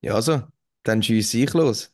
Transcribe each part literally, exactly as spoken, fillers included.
Ja, also, dann schieße ich los.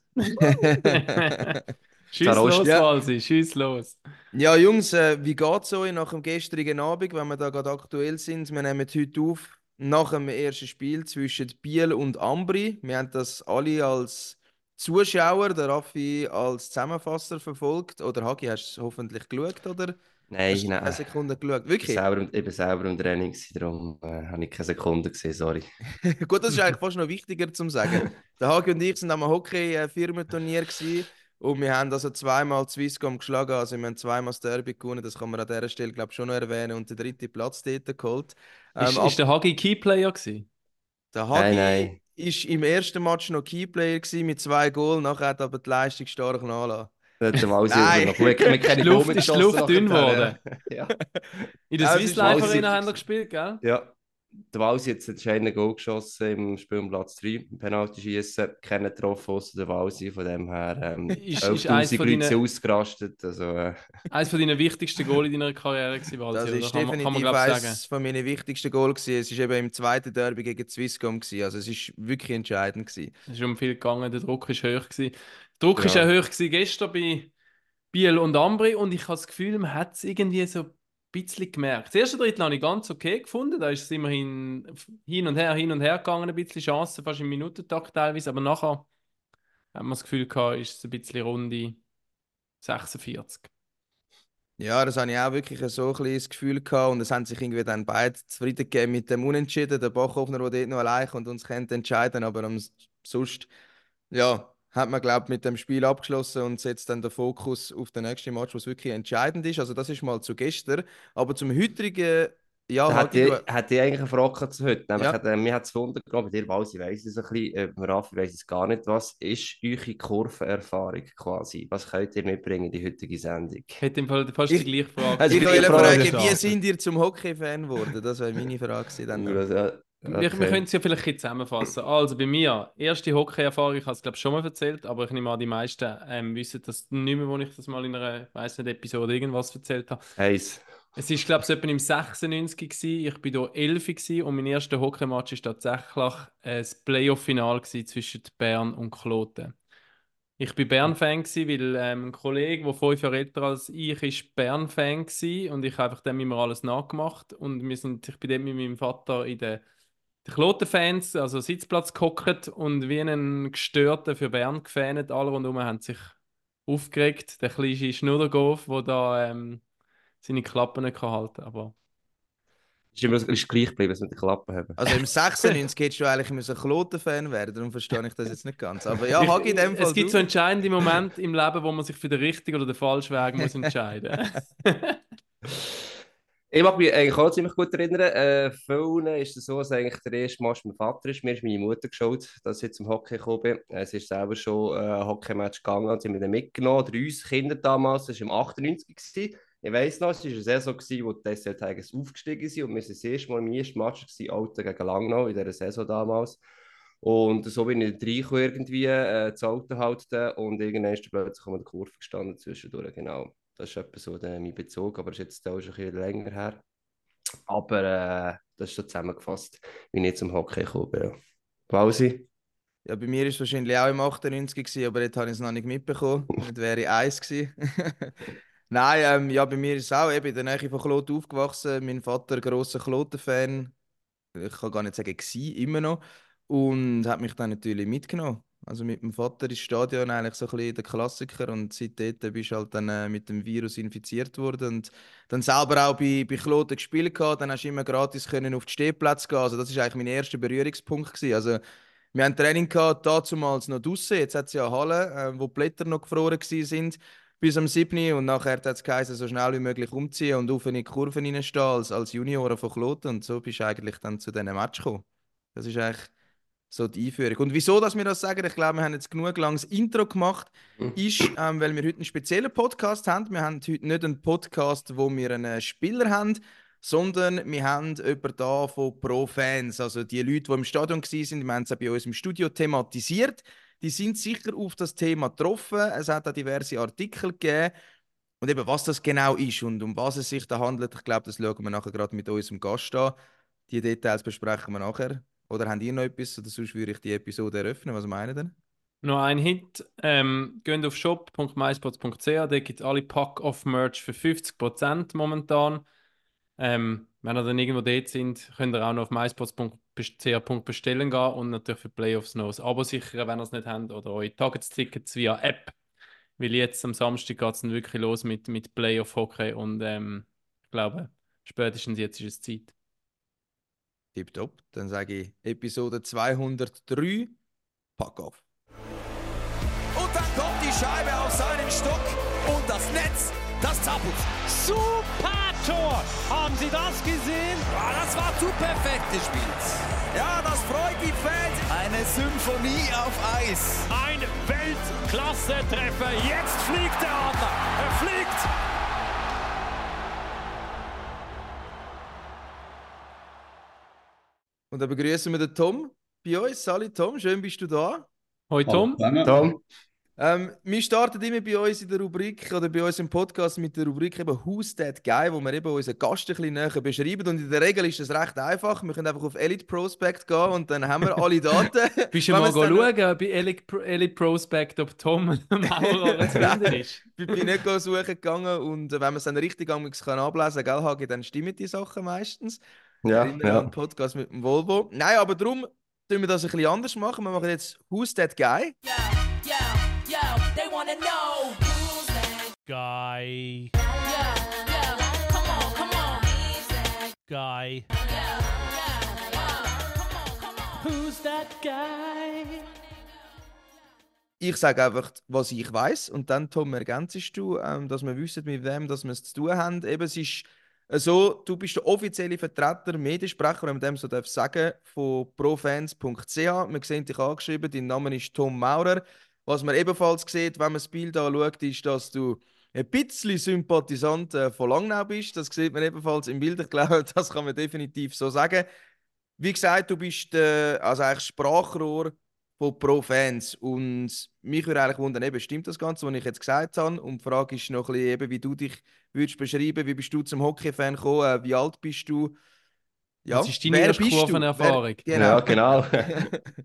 Der Schieß Rost. los, Ja, Walsi, schieß los. ja, Jungs, äh, wie geht's euch nach dem gestrigen Abend, wenn wir da gerade aktuell sind? Wir nehmen heute auf nach dem ersten Spiel zwischen Biel und Ambri. Wir haben das alle als Zuschauer, der Raffi als Zusammenfasser verfolgt. Oder Hagi, hast du hoffentlich geschaut, oder Nein, hast du keine nein. Sekunde geschaut? Ich bin Wirklich? selber, ich bin selber im Training, gewesen, darum äh, habe ich keine Sekunde gesehen, sorry. Gut, das ist eigentlich fast noch wichtiger zu sagen. Der Hagi und ich sind am Hockey-Firmenturnier gewesen und wir haben also zweimal die Swisscom geschlagen. Also wir haben zweimal das Derby gewonnen, das kann man an dieser Stelle, glaube ich, schon noch erwähnen und den dritten Platz dort geholt. Ähm, Ist, ist ab, der Hagi Keyplayer gewesen? der Nein, Hagi nein. ist im ersten Match noch Keyplayer gewesen mit zwei Goals, nachher hat aber die Leistung stark nachgelassen. Da hat der Walsi immer Nein! noch gut. Wir haben Ist keine die Goal Luft, mehr ist die geschossen Luft dünn nachher. geworden? Ja. Ja. In der Ja, es Swiss ist schon Life lustig Arena Walsi, haben wir gewesen. gespielt, gell? ja. Der Walsi hat jetzt entscheidenden Goal geschossen im Spiel um Platz drei, im Penalty-Schießen. Keinen getroffen, außer der Walsi. Von dem her, ähm, Ist, ist eins elftausend von Leute sind deinen, ausgerastet. Also, äh, eins von deinen wichtigsten Goals in deiner Karriere gewesen, Walsi, Das oder? ist Kann man, kann man definitiv glaube ich, sagen. eines von meinen wichtigsten Goals gewesen. Es ist eben im zweiten Derby gegen die Swisscom gewesen. Also es ist wirklich entscheidend gewesen. Es ist um viel gegangen, der Druck ist hoch gewesen. Der Druck ist auch genau. hoch gewesen gestern bei Biel und Ambri und ich habe das Gefühl, man hat es irgendwie so ein bisschen gemerkt. Das erste Drittel habe ich ganz okay gefunden, da ist es immerhin hin und her, hin und her gegangen, ein bisschen Chancen, fast im Minutentakt teilweise, aber nachher hat man das Gefühl gehabt, ist es ein bisschen Runde sechsundvierzig. Ja, das habe ich auch wirklich so ein bisschen das Gefühl gehabt. Und es haben sich irgendwie dann beide zufrieden gegeben mit dem Unentschieden. Der Bachhoffner, der dort noch allein und uns kennt entscheiden. Aber am, sonst, ja, hat man, glaube ich, mit dem Spiel abgeschlossen und setzt dann den Fokus auf den nächsten Match, was wirklich entscheidend ist. Also, das ist mal zu gestern. Aber zum heutigen, ja, Da Hagi, hätte du, ich, hätte ich eigentlich eine Frage zu heute. Nämlich, ja. hat, äh, mir hat es Wunder genommen, bei dir, Walsi, weiss es ein bisschen, äh, beim Raffi weiss es gar nicht. Was ist eure Kurvenerfahrung quasi? Was könnt ihr mitbringen in die heutige Sendung? Ich hätte im Fall fast die Ich, gleiche Frage Also, ich die gestellt, gleiche wollte bevor wir Frage. fragen, wie starten. sind ihr zum Hockey-Fan geworden? Das wäre meine Frage gewesen dann Uh, noch. das- ja, Wir, wir können okay. es ja vielleicht ein bisschen zusammenfassen. Also bei mir, erste Hockey-Erfahrung, ich habe es glaube ich schon mal erzählt, aber ich nehme an, die meisten ähm, wissen das nicht mehr, wo ich das mal in einer, weiß nicht, Episode irgendwas erzählt habe. Eins. Es ist glaube ich so etwa im sechsundneunzig gewesen. Ich bin da elf gewesen und mein erster Hockeymatch ist tatsächlich äh, das Playoff-Final gewesen zwischen Bern und Kloten. Ich bin Bern-Fan gewesen, weil ähm, ein Kollege, der fünf Jahre älter als ich ist, Bern-Fan gewesen und ich habe einfach dem immer alles nachgemacht und wir sind, ich bin dann mit meinem Vater in der die Kloten-Fans, also Sitzplatz gehockt und wie einen Gestörten für Bern gefähnet. Alle rundherum haben sich aufgeregt. Der kleine Schnurrgolf, der da ähm, seine Klappen nicht kann halten kann. Aber Ist immer ist gleich geblieben, dass wir die Klappe haben. Also im sechsundneunzig hättest du eigentlich müssen Kloten-Fan werden, darum verstehe ich das jetzt nicht ganz. Aber ja, ich, Hagi, in dem es Fall gibt du. so entscheidende Momente im Leben, wo man sich für den richtigen oder den falschen Weg muss entscheiden muss. Ich mag mich eigentlich auch ziemlich gut erinnern. Äh, vielen ist es so, dass eigentlich der erste Match mein Vater ist. Mir ist meine Mutter geschaut, dass ich zum Hockey gekommen bin. Äh, Sie ist selber schon äh, ein Hockeymatch gegangen und sie haben mich dann mitgenommen. Oder uns Kinder damals, das war im achtundneunzig. Gewesen. Ich weiss noch, es war eine Saison, gewesen, wo die S L Tigers aufgestiegen sind und wir sind das erste Mal im ersten Match gewesen, Alten gegen Langnau in dieser Saison damals. Und so bin ich reingekommen irgendwie, äh, das Auto halt da, und irgendwann ist dann plötzlich um die Kurve gestanden zwischendurch, genau. Das ist etwa so der, mein Bezug, aber das ist jetzt auch schon ein bisschen länger her. Aber äh, das ist so zusammengefasst, wie ich zum Hockey gekommen bin. Ja. Klausi? Ja, bei mir ist es wahrscheinlich auch im achtundneunzig gewesen, aber dort habe ich es noch nicht mitbekommen. Nicht wäre ich eins gewesen. Nein, ähm, ja, bei mir ist es auch eben in der Nähe von Kloten aufgewachsen. Mein Vater, grosser Kloten-Fan. Ich kann gar nicht sagen, gsi, immer noch. Und hat mich dann natürlich mitgenommen. Also mit dem Vater ist Stadion eigentlich so ein bisschen der Klassiker und seitdem bist du halt dann äh, mit dem Virus infiziert worden und dann selber auch bei, bei Kloten gespielt gehabt, dann hast du immer gratis können auf die Stehplätze gehen. Also das ist eigentlich mein erster Berührungspunkt gewesen. Also wir haben Training gehabt, dazumals noch draussen, jetzt hat es ja eine Halle, äh, wo die Blätter noch gefroren gewesen sind bis am siebten und nachher hat es geheißen, so schnell wie möglich umziehen und auf in die Kurven reinstehen als, als Junioren von Kloten und so bist du eigentlich dann zu diesen Match gekommen. Das ist eigentlich so die Einführung. Und wieso, dass wir das sagen, ich glaube, wir haben jetzt genug langes Intro gemacht, ist, ähm, weil wir heute einen speziellen Podcast haben. Wir haben heute nicht einen Podcast, wo wir einen Spieler haben, sondern wir haben jemanden da von Pro-Fans, also die Leute, die im Stadion waren, wir haben es auch bei uns im Studio thematisiert. Die sind sicher auf das Thema getroffen. Es hat auch diverse Artikel gegeben. Und eben, was das genau ist und um was es sich da handelt, ich glaube, das schauen wir nachher gerade mit unserem Gast an. Die Details besprechen wir nachher. Oder habt ihr noch etwas? Oder sonst würde ich die Episode eröffnen. Was meinen denn? Noch ein Hint. Ähm, geht auf shop punkt myspots punkt c h, da gibt es alle Pack-Off-Merch für fünfzig Prozent momentan. Ähm, wenn ihr dann irgendwo dort sind, könnt ihr auch noch auf myspots punkt c h bestellen gehen und natürlich für die Playoffs noch ein Abo sichern, wenn ihr es nicht habt, oder eure Targets-Tickets via App. Weil jetzt am Samstag geht es dann wirklich los mit, mit Playoff-Hockey und ähm, ich glaube, spätestens jetzt ist es Zeit. Tipptopp. Dann sage ich Episode zweihundertdrei. Pack auf. Und dann kommt die Scheibe auf seinen Stock und das Netz, das zappelt. Super Tor! Haben Sie das gesehen? Ja, das war zu perfekt gespielt. Ja, das freut die Fans. Eine Symphonie auf Eis. Ein Weltklasse-Treffer. Jetzt fliegt der Adler. Er fliegt. Und dann begrüßen wir den Tom bei uns. Sali Tom, schön bist du da. Hoi Tom. Tom? Ähm, wir starten immer bei uns in der Rubrik oder bei uns im Podcast mit der Rubrik eben Who's That Guy, wo wir eben unseren Gast ein bisschen näher beschreiben. Und in der Regel ist das recht einfach. Wir können einfach auf Elite Prospect gehen und dann haben wir alle Daten. Bist du Wenn mal wir es dann- schauen bei Elite, Pro- Elite Prospect, ob Tom Maurer zu finden ist? Ich bin nicht go suchen gegangen und äh, wenn man es dann richtig amigs kann ablesen kann, Hagi, dann stimmen die Sachen meistens. Ja, Erinnere an den Podcast mit dem Volvo. Nein, aber darum tun wir das ein bisschen anders machen. Wir machen jetzt Who's That Guy? Yo, yo, yo, they wanna know who's that Guy. yo, yo, come on, come on. Who's that Guy. yo, yo, yo, come on, come on. Who's that guy? Ich sage einfach, was ich weiß und dann, Tom, ergänzest du, ähm, dass wir wissen, mit wem dass wir es zu tun haben. Eben, es ist äh, so, du bist der offizielle Vertreter, Mediensprecher, wenn man dem so darf sagen, von profans punkt c h. Wir sehen dich angeschrieben, dein Name ist Tom Maurer. Was man ebenfalls sieht, wenn man das Bild anschaut, ist, dass du ein bisschen Sympathisant äh, von Langnau bist. Das sieht man ebenfalls im Bild. Ich glaube, das kann man definitiv so sagen. Wie gesagt, du bist äh, also eigentlich Sprachrohr von Pro-Fans. Und mich würde eigentlich wundern, eben, stimmt das Ganze, was ich jetzt gesagt habe? Und die Frage ist noch ein bisschen, eben, wie du dich würdest beschreiben. Wie bist du zum Hockey-Fan gekommen? Äh, wie alt bist du? Ja, Was ist deine wer erste bist du? Kurvenerfahrung? Wer, Ja, genau. genau.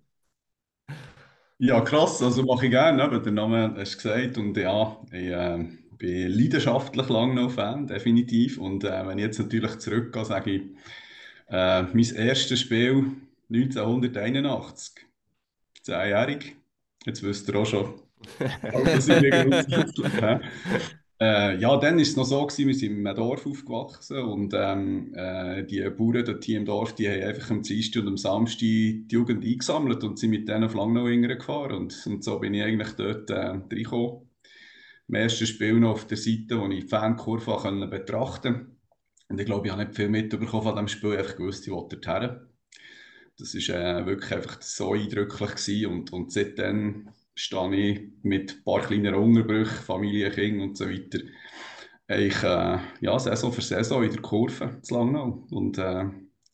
Ja, krass, also mache ich gerne, aber der Name hast du gesagt und ja, ich äh, bin leidenschaftlich Langnau-Fan, definitiv. Und äh, wenn ich jetzt natürlich zurückgehe, sage ich, äh, mein erstes Spiel neunzehnhunderteinundachtzig, zehnjährig, jetzt wisst ihr auch schon, das ist grundsätzlich. hä? Äh, ja, dann war es noch so, gewesen, wir sind in einem Dorf aufgewachsen und ähm, äh, die Bauern dort hier im Dorf, die haben einfach am Dienstag und am Samstag die Jugend eingesammelt und sind mit denen auf Langnau gefahren und, und so bin ich eigentlich dort äh, reingekommen. Im ersten Spiel noch auf der Seite, wo ich die Fankurve konnte betrachten. Und ich glaube, ich habe nicht viel mitbekommen von diesem Spiel, einfach gewusst, ich wollte dorthin. Das war äh, wirklich einfach so eindrücklich gewesen. Und, und seitdem stehe ich mit ein paar kleinen Unterbrüchen, Familie, Kinder und so weiter, ich, äh, ja, Saison für Saison in der Kurve zu Langnau. Und äh,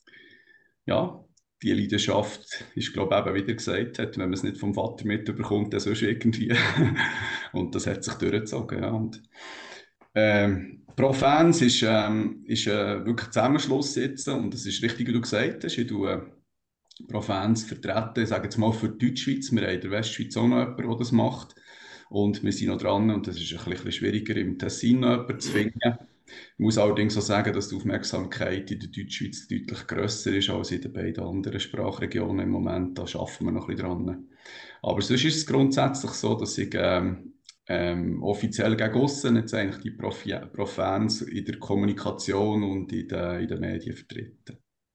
ja, die Leidenschaft ist, glaube ich, eben, wie er gesagt hat, wenn man es nicht vom Vater mitbekommt, dann sonst irgendwie. Und das hat sich durchgezogen. Ja. Und, ähm, Pro Fans ist, ähm, ist äh, wirklich Zusammenschluss jetzt und es ist richtig, wie du gesagt hast. Ich tue äh, Pro Fans vertreten, ich sage jetzt mal für die Deutschschweiz. Wir haben in der Westschweiz auch noch jemanden, der das macht. Und wir sind noch dran und es ist ein bisschen schwieriger, im Tessin noch jemanden zu finden. Ich muss allerdings auch sagen, dass die Aufmerksamkeit in der Deutschschweiz deutlich grösser ist als in den beiden anderen Sprachregionen im Moment. Da arbeiten wir noch ein bisschen dran. Aber sonst ist es grundsätzlich so, dass ich ähm, ähm, offiziell gegen aussen jetzt eigentlich die Profi- Pro-Fans in der Kommunikation und in den, in den Medien vertreten.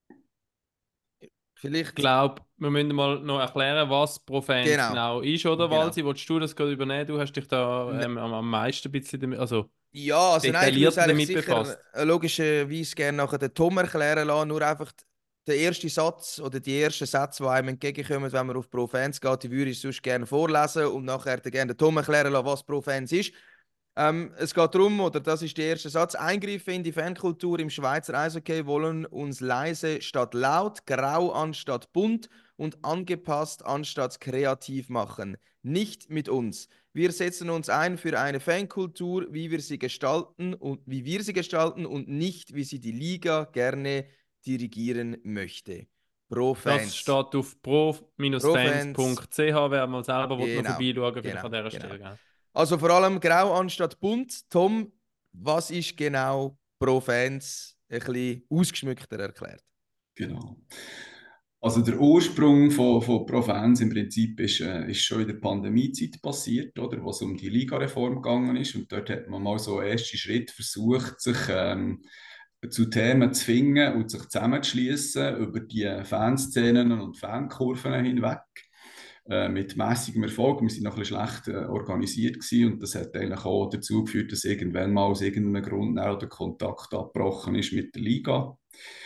Ich Vielleicht, glaube, wir müssen mal noch erklären, was Pro-Fans Genau. genau ist, oder Genau. Walsi? Wolltest du das gerade übernehmen? Du hast dich da ähm, am, am meisten ein bisschen damit, also ja, also nein, ich würde es detaillierter eigentlich damit sicher befasst. äh, logischerweise gerne nachher den Tom erklären lassen. Nur einfach der erste Satz oder die ersten Sätze, die einem entgegenkommen, wenn man auf Pro-Fans geht, die würde ich sonst gerne vorlesen und nachher dann gerne den Tom erklären lassen, was Pro-Fans ist. Ähm, es geht darum, oder das ist der erste Satz, Eingriffe in die Fankultur im Schweizer Eishockey wollen uns leise statt laut, grau anstatt bunt und angepasst anstatt kreativ machen. Nicht mit uns. Wir setzen uns ein für eine Fankultur, wie wir sie gestalten und wie wir sie gestalten und nicht, wie sie die Liga gerne dirigieren möchte. Pro-Fans. Das steht auf pro-fans punkt c h, wer mal selber genau. noch vorbeischauen will, vielleicht genau, an dieser genau. Stelle. Gell? Also vor allem grau anstatt bunt. Tom, was ist genau Pro-Fans ein bisschen ausgeschmückter erklärt? Genau. Also der Ursprung von, von Pro-Fans im Prinzip ist, äh, ist schon in der Pandemiezeit passiert, oder, wo es um die Ligareform gegangen ist. Und dort hat man mal so einen ersten Schritt versucht, sich ähm, zu Themen zu finden und sich zusammenzuschließen über die Fanszenen und Fankurven hinweg. Äh, mit mäßigem Erfolg. Wir waren noch ein bisschen schlecht äh, organisiert gewesen, und das hat eigentlich auch dazu geführt, dass irgendwann mal aus irgendeinem Grund der Kontakt abgebrochen ist mit der Liga.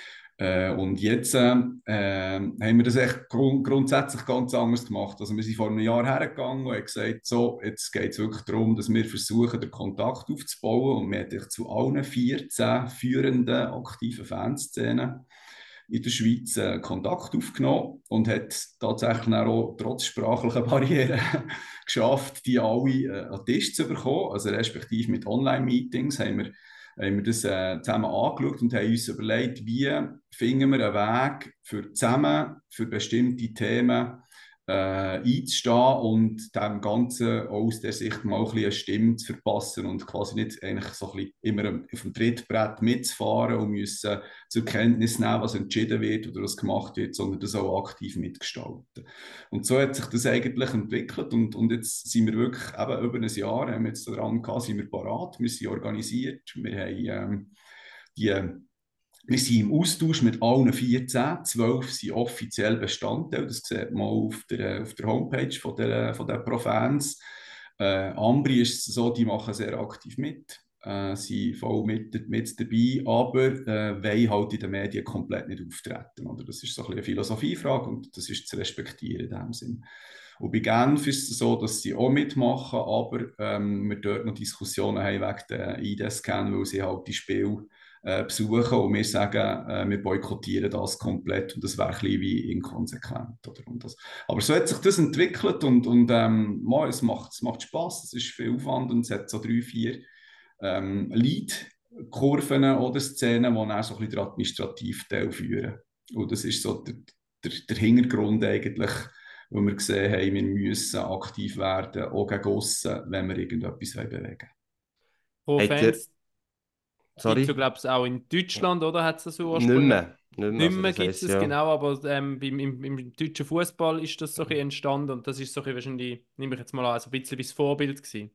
Äh, und jetzt äh, äh, haben wir das echt grund grundsätzlich ganz anders gemacht. Also wir sind vor einem Jahr hergegangen und haben gesagt, so, jetzt geht es wirklich darum, dass wir versuchen, den Kontakt aufzubauen, und wir haben zu allen vierzehn führenden aktiven Fanszenen in der Schweiz äh, Kontakt aufgenommen und hat tatsächlich auch trotz sprachlicher Barrieren geschafft, die alle äh, an den Tisch zu bekommen. Also respektive mit Online-Meetings haben wir haben wir das äh, zusammen angeschaut und haben uns überlegt, wie finden wir einen Weg für zusammen für bestimmte Themen äh, einzustehen und dem Ganzen auch aus der Sicht mal ein bisschen eine Stimme zu verpassen und quasi nicht eigentlich so ein bisschen immer auf dem Trittbrett mitzufahren und müssen zur Kenntnis nehmen, was entschieden wird oder was gemacht wird, sondern das auch aktiv mitgestalten. Und so hat sich das eigentlich entwickelt, und, und jetzt sind wir wirklich eben über ein Jahr, haben wir jetzt daran gehabt, sind wir parat, wir sind organisiert, wir haben ähm, die Wir sind im Austausch mit allen vierzehn, zwölf sind offiziell Bestandteil, das sieht man auf der, auf der Homepage von der, von der Pro-Fans. Äh, Ambri ist es so, die machen sehr aktiv mit, äh, sind voll mit, mit dabei, aber äh, wollen halt in den Medien komplett nicht auftreten. Oder? Das ist so ein bisschen eine Philosophiefrage, und das ist zu respektieren in dem Sinn. Und bei Genf ist es so, dass sie auch mitmachen, aber ähm, wir dort noch Diskussionen haben wegen der I D-Scan, weil sie halt die Spiele äh, besuchen und wir sagen, äh, wir boykottieren das komplett, und das wäre ein bisschen wie inkonsequent. Oder? Und das, aber so hat sich das entwickelt, und, und ähm, mal, es, macht, es macht Spass, es ist viel Aufwand, und es hat so drei, vier ähm, Leitkurven oder Szenen, die dann so ein bisschen den Administrativteil führen. Und das ist so der, der, der Hintergrund eigentlich, wo wir gesehen haben, wir müssen aktiv werden, auch gegen aussen, wenn wir irgendetwas bewegen wollen. Hat er- Pro-Fans Sorry? gibt es, glaube ich, auch in Deutschland, oder? Hat es das so Nicht ursprünglich? mehr. Nicht mehr, Nicht also mehr das gibt heisst, es ja. genau, aber ähm, beim, im, im deutschen Fußball ist das so ein bisschen entstanden, und das ist so ein bisschen wahrscheinlich, nehme ich jetzt mal an, also ein bisschen wie das Vorbild gewesen.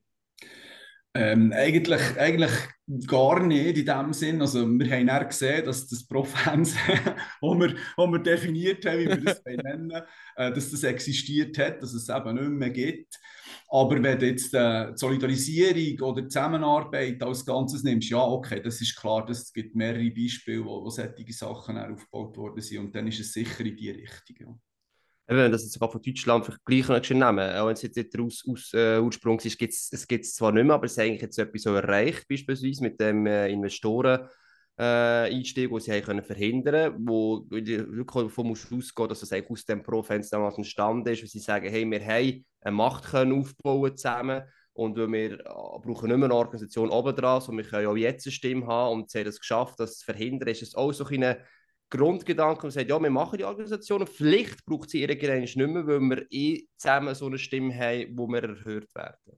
Ähm, eigentlich, eigentlich gar nicht in dem Sinn. Also, wir haben dann gesehen, dass das Pro-Fans, wo wir, wo wir definiert haben, wie wir das nennen, äh, dass das existiert hat, dass es eben nicht mehr gibt. Aber wenn du jetzt äh, die Solidarisierung oder die Zusammenarbeit als Ganzes nimmst, ja, okay, das ist klar, es gibt mehrere Beispiele, wo, wo solche Sachen aufgebaut worden sind, und dann ist es sicher in die Richtung. Ja. Wenn wir das jetzt sogar von Deutschland vergleichen nehmen, auch wenn es jetzt nicht der Aus, Aus, äh, Ursprung ist, gibt's, es gibt es zwar nicht mehr, aber es ist eigentlich jetzt etwas so erreicht, beispielsweise mit dem äh, Investoren äh, Einstieg, den sie haben können verhindern, wo wirklich davon muss ausgehen, dass das eigentlich aus dem Pro-Fans damals entstanden ist, wo sie sagen, hey, wir haben eine Macht können aufbauen zusammen, und weil wir äh, brauchen nicht mehr eine Organisation oben dran, sondern wir können auch jetzt eine Stimme haben, und sie haben es geschafft, das zu verhindern, ist es auch so eine Grundgedanke, und sagt, ja, wir machen die Organisation, und vielleicht braucht sie ihre Grenze nicht mehr, weil wir eh zusammen so eine Stimme haben, wo wir erhört werden.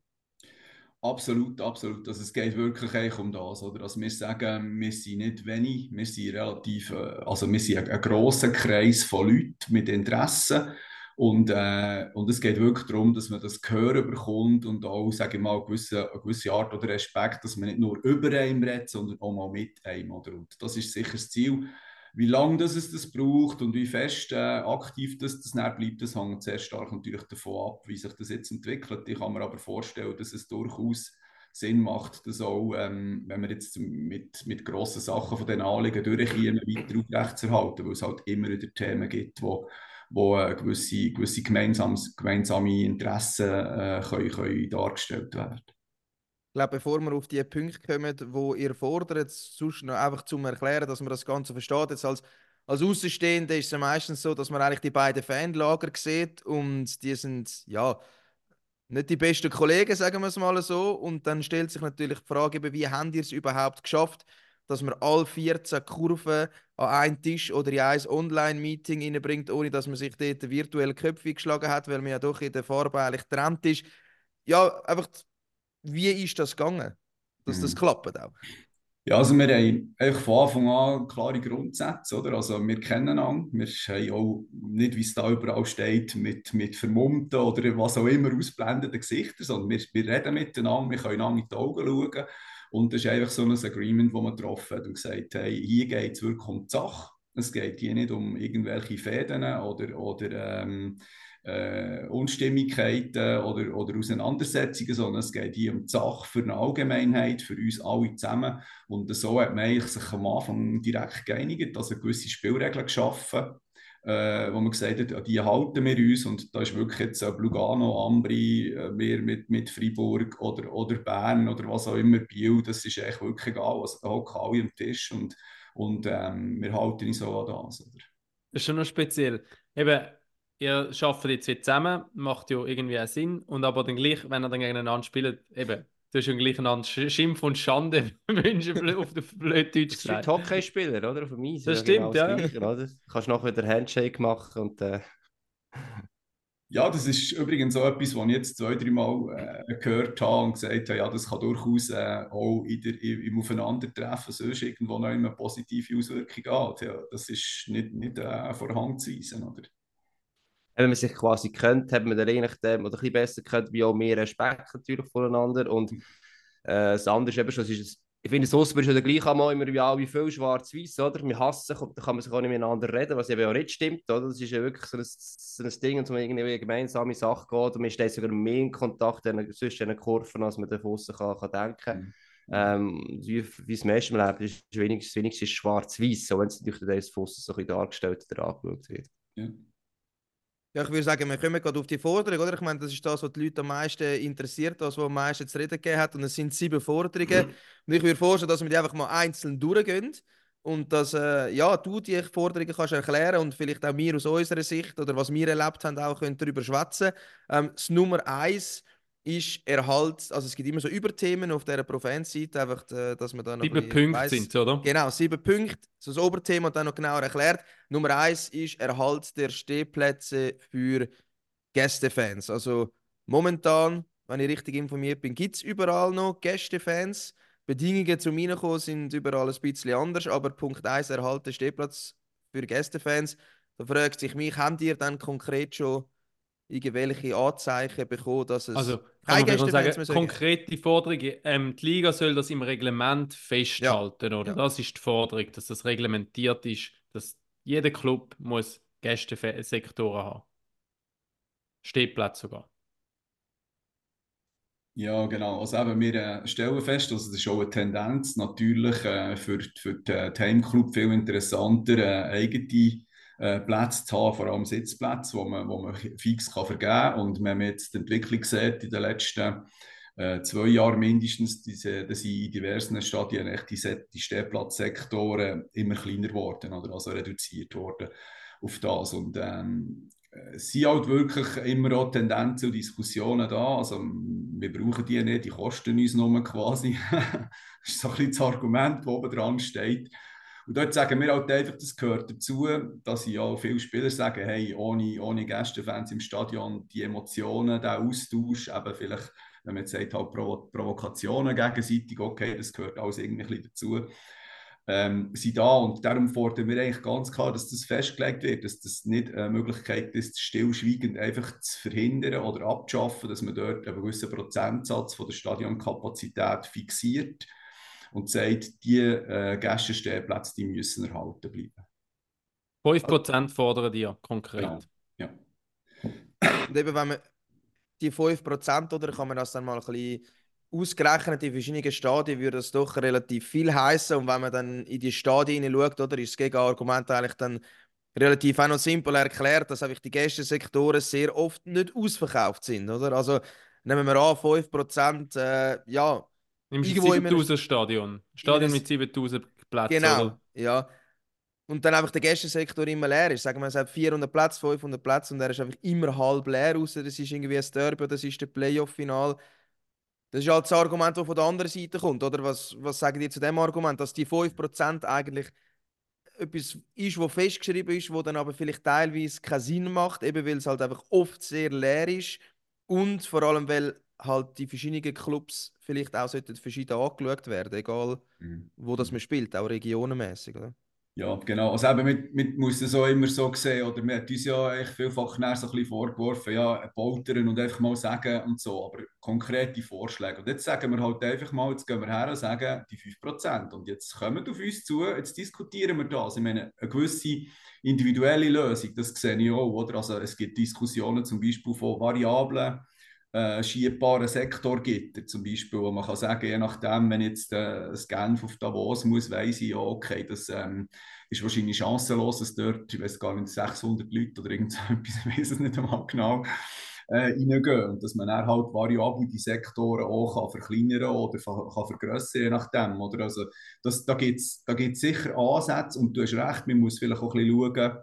Absolut, absolut. Also es geht wirklich eigentlich um das, oder? Also wir sagen, wir sind nicht wenig, wir sind relativ, äh, also wir sind ein, ein grosser Kreis von Leuten mit Interessen, und, äh, und es geht wirklich darum, dass man das Gehör bekommt und auch, sage ich mal, eine gewisse, eine gewisse Art oder Respekt, dass man nicht nur über einem redet, sondern auch mal mit einem, oder? Und das ist sicher das Ziel. Wie lange das es das braucht und wie fest äh, aktiv das, das dann bleibt, das hängt sehr stark natürlich davon ab, wie sich das jetzt entwickelt. Ich kann mir aber vorstellen, dass es durchaus Sinn macht, dass auch, ähm, wenn wir jetzt mit, mit grossen Sachen von diesen Anliegen durchgehen, weiter aufrechtzuerhalten, weil es halt immer wieder Themen gibt, wo, wo äh, gewisse, gewisse gemeinsame, gemeinsame Interessen äh, können, können dargestellt werden. Ich glaube, bevor wir auf die Punkte kommen, wo ihr fordert, sonst noch einfach zum Erklären, dass man das Ganze versteht. Jetzt als, als Außenstehender ist es ja meistens so, dass man eigentlich die beiden Fanlager sieht, und die sind ja nicht die besten Kollegen, sagen wir es mal so. Und dann stellt sich natürlich die Frage, eben, wie habt ihr es überhaupt geschafft, dass man alle vierzehn Kurven an einen Tisch oder in ein Online-Meeting reinbringt, ohne dass man sich dort virtuell Köpfe geschlagen hat, weil man ja doch in der Farbe eigentlich getrennt ist. Ja, einfach, wie ist das gegangen, dass das Mhm. klappt auch? Ja, also wir haben eigentlich von Anfang an klare Grundsätze, oder? Also wir kennen einander, wir haben auch nicht, wie es da überall steht, mit, mit vermummten oder was auch immer ausblendenden Gesichtern, sondern wir, wir reden miteinander, wir können einander in die Augen schauen und das ist einfach so ein Agreement, das man getroffen hat und gesagt, hey, hier geht es wirklich um die Sache, es geht hier nicht um irgendwelche Fäden oder, oder ähm, äh, Unstimmigkeiten oder, oder Auseinandersetzungen, sondern es geht hier um die Sache für eine Allgemeinheit, für uns alle zusammen. Und so hat man eigentlich sich am Anfang direkt geeinigt, also gewisse Spielregeln geschaffen, äh, wo man gesagt hat, an die halten wir uns. Und da ist wirklich jetzt äh, Lugano, Ambri, äh, wir mit, mit Freiburg oder, oder Bern oder was auch immer, Biel, das ist eigentlich wirklich egal. Also da hocken alle am Tisch und, und ähm, wir halten uns so an das. Oder? Das ist schon noch speziell. Eben, ihr arbeitet jetzt wieder zusammen, macht ja irgendwie einen Sinn. Und aber dann gleich, wenn ihr dann gegeneinander spielt, eben, du hast ja gleich einander Sch- Schimpf und Schande wünschen, blö- auf der blöd Deutsch Das ist wie die gesagt. Hockeyspieler, oder? Auf dem Eis. Das Ja, genau stimmt, das ja. Gleiche, oder? Du kannst nachher wieder Handshake machen und äh, Ja, das ist übrigens auch etwas, was ich jetzt zwei, drei Mal äh, gehört habe und gesagt habe, ja, das kann durchaus äh, auch in der, im Aufeinandertreffen sonst irgendwo noch eine positive Auswirkung haben. Ja, das ist nicht, nicht äh, von der Hand zu weisen, oder? wenn man sich quasi kennt, hat man dann eigentlich dem, oder ein bisschen besser kennt, wie auch mehr Respekt natürlich voneinander. Und äh, das andere ist eben schon, es ist, ich finde, das Ausbruch ist ja gleich einmal immer wie, auch wie viel schwarz-weiß, oder? Wir hassen sich und da kann man sich auch nicht miteinander reden, was eben auch nicht stimmt, oder? Das ist ja wirklich so ein, so ein Ding, dass man irgendwie eine gemeinsame Sache geht und man steht sogar mehr in Kontakt in, zwischen den Kurven, als man da aussen kann, kann denken. Mhm. Ähm, wie, wie das meiste im Leben ist, ist wenigstens, wenigstens schwarz-weiß, auch wenn es natürlich dann von aussen so ein bisschen dargestellt oder angeschaut wird. Ja. Ja, ich würde sagen, wir kommen gerade auf die Forderung, oder? Ich meine, das ist das, was die Leute am meisten interessiert, das, was am meisten zu reden gegeben hat. Und es sind sieben Forderungen. Und ich würde vorstellen, dass wir die einfach mal einzeln durchgehen. Und dass äh, ja, du die Forderungen kannst erklären und vielleicht auch wir aus unserer Sicht oder was wir erlebt haben, auch können darüber schwätzen. Ähm, das Nummer eins ist Erhalt, also es gibt immer so Überthemen auf dieser Provinz-Seite, einfach, äh, dass man da noch ein Sieben bisschen Punkte weiss. sind es, oder? Genau, sieben Punkte, so das Oberthema und dann noch genauer erklärt. Nummer eins ist Erhalt der Stehplätze für Gästefans. Also momentan, wenn ich richtig informiert bin, gibt es überall noch Gästefans. Bedingungen zum Reinkommen sind überall ein bisschen anders, aber Punkt eins, Erhalt der Stehplatz für Gästefans. Da fragt sich mich, habt ihr dann konkret schon irgendwelche Anzeichen bekommen, dass es Also, kann keine man vielleicht noch Gästefans sagen, mehr soll geben? konkrete Forderung, ähm, die Liga soll das im Reglement Ja, festhalten, oder? ja. Das ist die Forderung, dass das reglementiert ist, dass jeder Club muss Gästesektoren haben. Stehplätze sogar. Ja, genau. Also eben, wir äh, stellen fest, also das ist auch eine Tendenz, natürlich äh, für, für den Heimclub viel interessanter, äh, eigene äh, Plätze zu haben, vor allem Sitzplätze, wo man, wo man fix kann vergeben kann. Und wenn man jetzt die Entwicklung sieht in den letzten äh, zwei Jahren mindestens, diese, dass in diversen Stadien echt die, Se- die Stehplatzsektoren immer kleiner geworden, oder also reduziert worden auf das. Und ähm, es sind halt wirklich immer auch Tendenzen und Diskussionen da. Also, wir brauchen die nicht, die kosten uns nur quasi. Das ist so ein bisschen das Argument, das oben dran steht. Und dort sagen wir halt einfach, das gehört dazu, dass ja auch viele Spieler sagen, hey, ohne, ohne Gästefans im Stadion, die Emotionen, der Austausch, eben vielleicht, wenn man jetzt sagt, halt Provo Provokationen gegenseitig, okay, das gehört alles irgendwie ein bisschen dazu. Ähm, sind da und darum fordern wir eigentlich ganz klar, dass das festgelegt wird, dass das nicht eine Möglichkeit ist, stillschweigend einfach zu verhindern oder abzuschaffen, dass man dort einen gewissen Prozentsatz von der Stadionkapazität fixiert und sagt, die äh, Gästestehplätze, die müssen erhalten bleiben. fünf Prozent fordern die ja konkret. Genau. Ja. Und eben, wenn man die fünf Prozent, oder kann man das dann mal ein bisschen ausgerechnet, in verschiedenen Stadien würde das doch relativ viel heißen. Und wenn man dann in die Stadien hineinschaut, oder, ist das Gegenargument eigentlich dann relativ auch noch simpel erklärt, dass einfach die Gästesektoren sehr oft nicht ausverkauft sind, oder? Also nehmen wir an, fünf Prozent, äh, ja, Nimmst du irgendwo ein in einem, siebentausend Stadion. in Stadion einem, mit siebentausend Plätzen, genau, oder? ja. Und dann einfach der Gästesektor immer leer ist. Sagen wir, es hat vierhundert Plätze, fünfhundert Plätze und der ist einfach immer halb leer, außer das ist irgendwie ein Derby oder das ist der Playoff-Final. Das ist halt das Argument, das von der anderen Seite kommt, oder? Was, was sagen die zu dem Argument, dass die fünf Prozent eigentlich etwas ist, was festgeschrieben ist, wo dann aber vielleicht teilweise keinen Sinn macht, eben weil es halt einfach oft sehr leer ist und vor allem, weil halt die verschiedenen Clubs vielleicht auch sollten verschieden angeschaut werden, egal Mhm. wo das man spielt, auch regionenmäßig, oder? Ja, genau. Also eben, man, man muss das auch immer so sehen, oder man hat uns ja echt vielfach nachher so ein bisschen vorgeworfen, ja, poltern und einfach mal sagen und so, aber konkrete Vorschläge. Und jetzt sagen wir halt einfach mal, jetzt gehen wir her und sagen, die fünf Prozent. Und jetzt kommen auf uns zu, jetzt diskutieren wir das. Ich meine, eine gewisse individuelle Lösung, das sehe ich auch, oder? Also es gibt Diskussionen zum Beispiel von Variablen, äh, schiebbaren Sektorgitter zum Beispiel, wo man kann sagen, je nachdem, wenn jetzt äh, das Genf auf Davos muss, weiss ich ja, okay, das ähm, ist wahrscheinlich chancenlos, dass dort, ich weiß gar nicht, sechshundert Leute oder irgend so etwas, ich weiß es nicht einmal genau, äh, reingehen. Und dass man dann halt variabel die Sektoren auch kann verkleinern oder kann, kann vergrössern, je nachdem. Oder? Also, das, da gibt es da gibt's sicher Ansätze und du hast recht, man muss vielleicht auch ein bisschen schauen,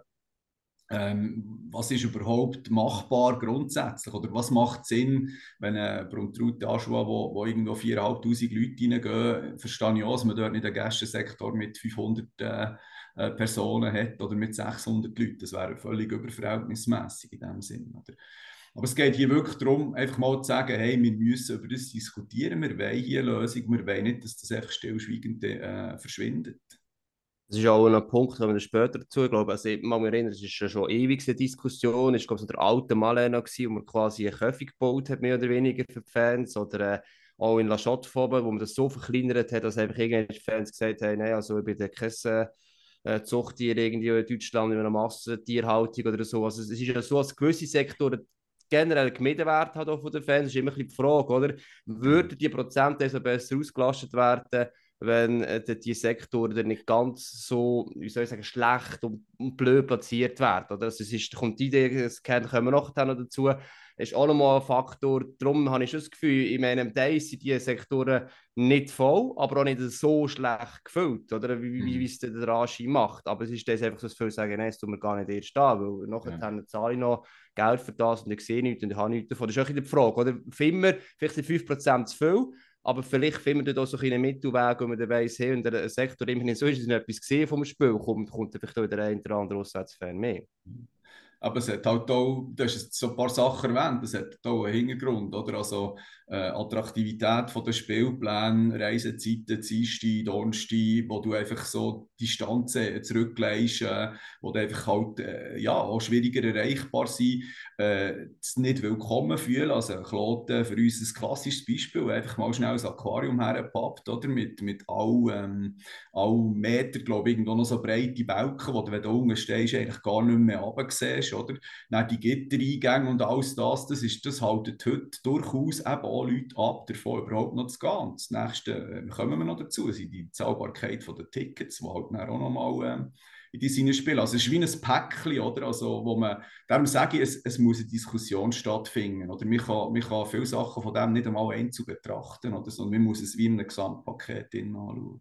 Ähm, was ist überhaupt machbar grundsätzlich? Oder was macht Sinn, wenn eine Bruntrute Aschua, wo, wo irgendwo viertausendfünfhundert Leute reingehen, verstehe ich auch, dass man dort nicht einen Gästensektor mit fünfhundert äh, äh, Personen hat oder mit sechshundert Leuten. Das wäre völlig überverhältnismäßig in dem Sinn. Oder? Aber es geht hier wirklich darum, einfach mal zu sagen, hey, wir müssen über das diskutieren, wir wollen hier eine Lösung, wir wollen nicht, dass das einfach stillschweigend äh, verschwindet. Das ist auch ein Punkt, da wir später dazu, ich glaube, also ich mag mich erinnern, es ist ja schon ewig eine Diskussion, es war, glaube ich, so der alte Malena, wo man quasi eine Köpfe gebaut hat, mehr oder weniger für die Fans, oder äh, auch in La Chaux-de-Fonds, wo man das so verkleinert hat, dass einfach irgendwelche Fans gesagt haben, nein, also ich bin kein äh, Zuchttier irgendwie in Deutschland in einer Massentierhaltung oder so. Also es ist ja so, dass gewisse Sektoren generell gemieden werden hat auch von den Fans. Das ist immer ein bisschen die Frage, oder? Würden die Prozente also besser ausgelastet werden, wenn äh, die Sektoren dann nicht ganz so, wie soll ich sagen, schlecht und, und blöd platziert werden? Oder? Also es ist, kommt die Idee, das kommen wir nachher noch dazu, ist auch nochmal ein Faktor. Darum habe ich schon das Gefühl, in meinem Teil sind diese Sektoren nicht voll, aber auch nicht so schlecht gefüllt, oder? Wie, wie, wie es der Rashi macht. Aber es ist das einfach so, dass viele sagen, nein, das tun wir gar nicht erst da, weil nachher ja. zahle ich noch Geld für das und ich sehe nichts und ich habe nichts davon. Das ist auch ein bisschen die Frage, oder? Finden wir, vielleicht sind fünf Prozent zu viel, aber vielleicht finden wir da so einen Mittelweg, wo man dann weiss, hey, und der Sektor immerhin so ist, dass etwas gesehen vom Spiel kommt, kommt vielleicht auch der ein oder andere Auswärtsfan mehr. Aber es hat halt auch, du hast jetzt so ein paar Sachen erwähnt, es hat auch einen Hintergrund, oder? Also äh, Attraktivität von den Spielplänen, Reisezeiten, Dienstag, Donnerstag, wo du einfach so Distanzen zurücklegst, äh, wo du einfach halt, äh, ja, auch schwieriger erreichbar sind, äh, nicht willkommen fühlen. Also Kloten für uns ein klassisches Beispiel, einfach mal schnell ein Aquarium hergepappt, oder? Mit, mit all, ähm, all Meter, glaube ich, irgendwo noch so breite Balken, wo du, wenn du unten stehst, eigentlich gar nicht mehr runter siehst, oder? Dann die Gittereingänge und alles das, das, ist, das haltet heute durchaus eben auch Leute ab, davon überhaupt noch zu gehen. Und das nächste, äh, kommen wir noch dazu, sind die Zahlbarkeit der Tickets, die halt dann auch nochmal ähm, in die Sinne spielen. Also es ist wie ein Päckchen, oder? Also, wo man, darum sage ich, es, es muss eine Diskussion stattfinden. Oder man kann, man kann viele Sachen von dem nicht einmal einzeln betrachten, oder? Sondern man muss es wie in einem Gesamtpaket anschauen.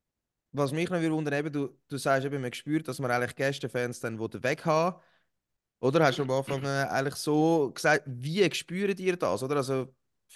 Was mich noch wundert, eben, du, du sagst eben, man spürt, dass man eigentlich Gästefans dann weg haben. Oder hast du am Anfang äh, eigentlich so gesagt, wie spürt ihr das? Oder? Also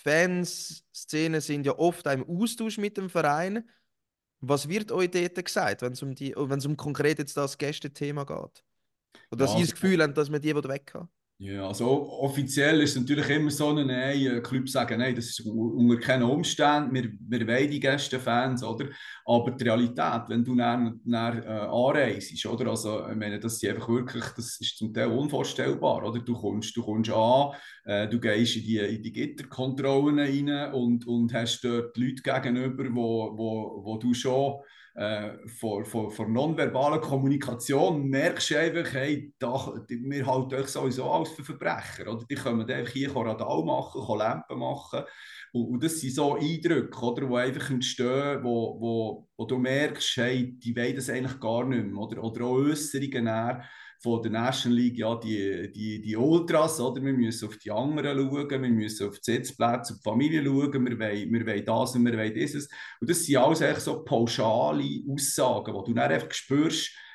Fanszenen sind ja oft im Austausch mit dem Verein. Was wird euch dort gesagt, wenn es um, die, wenn es um konkret jetzt das Gästethema geht? Oder dass Ja, ihr das Gefühl habt, dass man die weg haben? Ja, also offiziell ist es natürlich immer so, nein, Clubs sagen, nein, das ist unter keinen Umständen, wir, wir wollen die Gästefans, oder? Aber die Realität, wenn du dann, dann äh, anreist, oder? Also, ich meine, das ist einfach wirklich, das ist zum Teil unvorstellbar, oder? Du kommst, du kommst an, äh, du gehst in die, in die Gitterkontrollen rein und, und hast dort Leute gegenüber, wo, wo, wo du schon Äh, vor, vor, vor nonverbaler Kommunikation merkst du einfach, hey, da, wir halten euch sowieso alles für Verbrecher. Oder? Die können einfach hier Radau machen, Lampen machen. Und, und das sind so Eindrücke, oder, die einfach entstehen, wo, wo, wo du merkst, hey, die wollen das eigentlich gar nicht mehr. Oder, oder auch Äußerungen von der National League, ja, die, die, die Ultras, oder? Wir müssen auf die anderen schauen, wir müssen auf die Sitzplätze, auf die Familie schauen, wir wollen, wir wollen das und wir wollen dieses. Und das sind alles echt so pauschale Aussagen, wo du dann einfach spürst,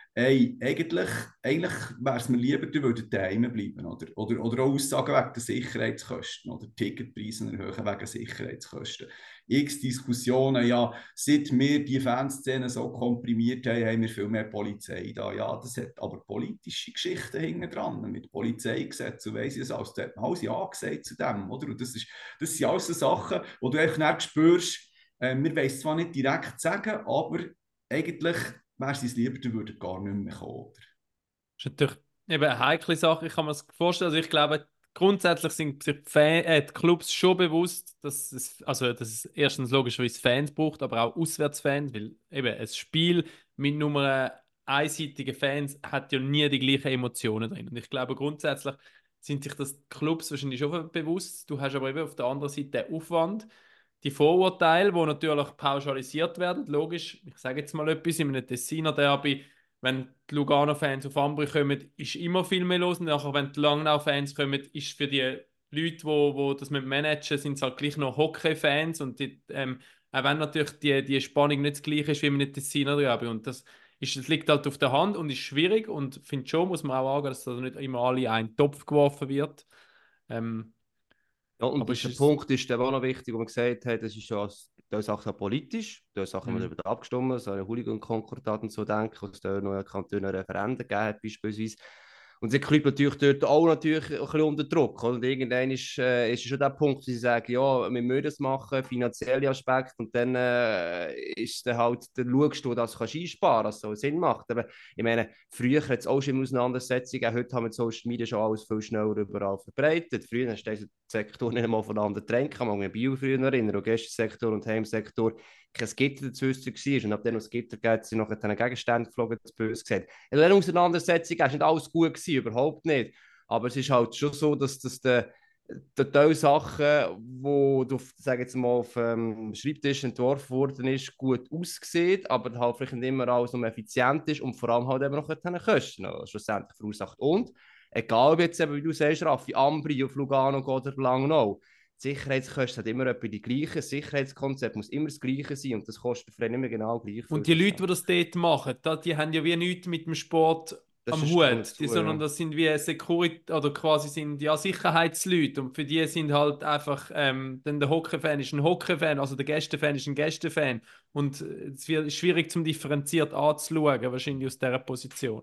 ey, eigentlich, eigentlich wäre es mir lieber, du würdest daheim bleiben. Oder, oder, oder auch Aussagen wegen der Sicherheitskosten oder Ticketpreise erhöhen wegen Sicherheitskosten. X Diskussionen, ja, seit wir die Fanszene so komprimiert haben, haben wir viel mehr Polizei da. Ja, das hat aber politische Geschichten hinten dran, mit Polizeigesetz und weiss ich es alles. Da hat man alles Ja gesagt zu dem, oder? Und das, ist, das sind alles so Sachen, wo du einfach nicht spürst, äh, wir wollen es zwar nicht direkt sagen, aber eigentlich wäre es lieber, du würdest gar nicht mehr kommen, oder? Das ist natürlich eben eine heikle Sache. Ich kann mir das vorstellen. Also ich glaube, grundsätzlich sind sich die, Fan, äh, die Clubs schon bewusst, dass es, also, dass es erstens logischerweise Fans braucht, aber auch Auswärtsfans, weil eben ein Spiel mit nur einseitigen Fans hat ja nie die gleichen Emotionen drin. Und ich glaube, grundsätzlich sind sich das die Clubs wahrscheinlich schon bewusst. Du hast aber eben auf der anderen Seite den Aufwand, die Vorurteile, die natürlich pauschalisiert werden. Logisch, ich sage jetzt mal etwas, in einem Tessiner Derby, wenn die Lugano-Fans auf Ambri kommen, ist immer viel mehr los. Und nachher, wenn die Langnau-Fans kommen, ist für die Leute, die wo, wo das mit managen, sind es halt gleich noch Hockey-Fans. Und die, ähm, auch wenn natürlich die, die Spannung nicht das gleiche ist wie mit Tessiner Derby. Und das, ist, das liegt halt auf der Hand und ist schwierig. Und ich finde schon, muss man auch sagen, dass da nicht immer alle in einen Topf geworfen wird. Ähm, Ja, und aber der es ist- Punkt ist der auch noch wichtig, wo man gesagt hat, das ist ja da Sachen politisch, da Sachen Mhm. haben wir darüber abgestimmt, so eine Hooligan-Konkordat und so denken, was da neue Kantone Referenden gegeben hat beispielsweise. Und sie kriegt natürlich dort auch natürlich ein bisschen unter Druck. Oder? Und irgendwann ist, äh, ist schon der Punkt, wo sie sagen, ja, wir müssen das machen, finanzielle Aspekte, und dann äh, ist dann halt, dann schaust du, dass du kannst einsparen kannst, dass es so Sinn macht. Aber ich meine, früher hat es auch schon immer Auseinandersetzungen, auch heute haben wir Social Media schon alles viel schneller überall verbreitet. Früher hast du diesen Sektor nicht einmal voneinander getrennt, kann man mich an Bio früher erinnern, und Gästesektor und Heimsektor kein Gitter dazwischen war. Und ab dem, was es Gitter gibt, sind noch einen Gegenstand geflogen, das böse gesagt. In der Auseinandersetzung war nicht alles gut gewesen, überhaupt nicht. Aber es ist halt schon so, dass das der Teil Sachen, wo du, sag jetzt mal, auf dem Schreibtisch entworfen worden ist, gut aussieht, aber halt vielleicht nicht immer alles um effizient ist und vor allem halt eben noch eine Kosten also schlussendlich verursacht. Und egal, ob jetzt eben, wie du sagst, Raffi, Ambri auf Lugano oder Langnau, die Sicherheitskosten sind immer etwa die gleichen. Das Sicherheitskonzept muss immer das gleiche sein und das kostet für nicht mehr genau gleich viel. Und die Leute, die das dort machen, da, die haben ja wie nichts mit dem Sport Das am ist Hut, dazu, die, sondern ja. das sind wie Security oder quasi sind ja Sicherheitsleute und für die sind halt einfach ähm, dann der Hockey-Fan ist ein Hockey-Fan, also der Gäste-Fan ist ein Gäste-Fan und äh, es wird schwierig zum differenziert anzuschauen, wahrscheinlich aus dieser Position.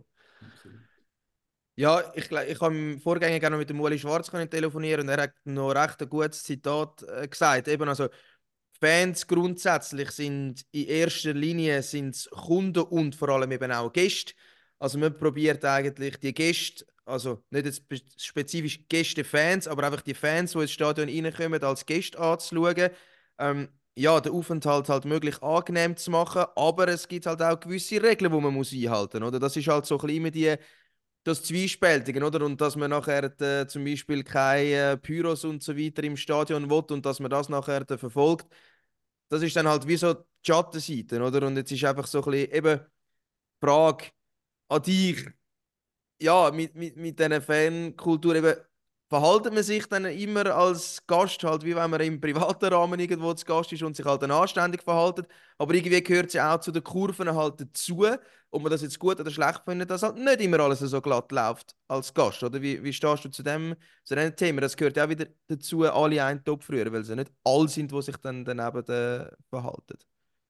Ja, ich, glaub- ich habe im Vorgänger gerne mit dem Ueli Schwarz können telefonieren und er hat noch recht ein gutes Zitat äh, gesagt. Eben also, Fans grundsätzlich sind in erster Linie sind's Kunden und vor allem eben auch Gäste. Also man probiert eigentlich die Gäste, also nicht jetzt spe- spezifisch Gäste-Fans, aber einfach die Fans, die ins Stadion reinkommen, als Gäste anzuschauen. Ähm, ja, den Aufenthalt halt möglichst angenehm zu machen, aber es gibt halt auch gewisse Regeln, die man muss einhalten muss. Das ist halt so ein bisschen immer die das Zwiespältige, oder? Und dass man nachher äh, zum Beispiel keine äh, Pyros und so weiter im Stadion will und dass man das nachher äh, verfolgt, das ist dann halt wie so die Schattenseite, oder? Und jetzt ist einfach so ein bisschen eben die Frage an dich, ja, mit, mit, mit dieser Fankultur eben, verhaltet man sich dann immer als Gast, halt wie wenn man im privaten Rahmen irgendwo zu Gast ist und sich halt dann anständig verhaltet, aber irgendwie gehört es ja auch zu den Kurven halt dazu, ob man das jetzt gut oder schlecht findet, dass halt nicht immer alles so glatt läuft als Gast, oder? Wie, wie stehst du zu dem, zu dem Thema? Das gehört ja auch wieder dazu, alle einen Topf rühren, weil es ja nicht alle sind, die sich dann daneben äh, verhalten.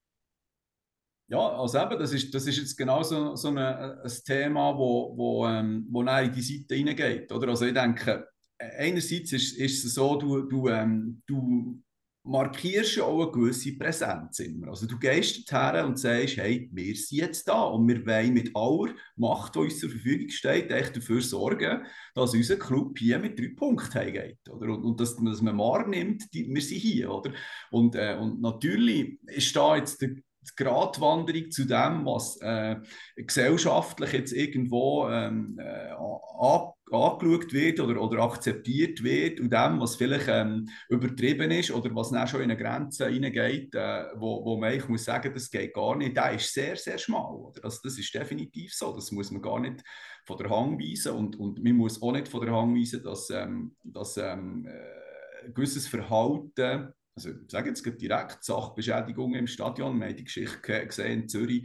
Ja, also eben, das ist, das ist jetzt genau so, so eine, ein Thema, wo, wo, ähm, wo dann in die Seite hineingeht, oder? Also ich denke, einerseits ist, ist es so, du, du, ähm, du markierst ja auch eine gewisse Präsenz immer. Also du gehst dorthin und sagst, hey, wir sind jetzt da und wir wollen mit aller Macht, die uns zur Verfügung steht, echt dafür sorgen, dass unser Club hier mit drei Punkten heimgeht, oder? Und, und dass, dass man wahrnimmt, die, wir sind hier, oder? Und, äh, und natürlich ist da jetzt der die Gratwanderung zu dem, was äh, gesellschaftlich jetzt irgendwo ähm, äh, an, angeschaut wird oder, oder akzeptiert wird und dem, was vielleicht ähm, übertrieben ist oder was dann schon in eine Grenze hineingeht, äh, wo, wo man eigentlich muss sagen, das geht gar nicht, der ist sehr, sehr schmal. Oder? Also das ist definitiv so, das muss man gar nicht von der Hand weisen und, und man muss auch nicht von der Hand weisen, dass, ähm, dass ähm, äh, ein gewisses Verhalten, also ich sage jetzt direkt, Sachbeschädigungen im Stadion, wir haben die Geschichte gesehen in Zürich,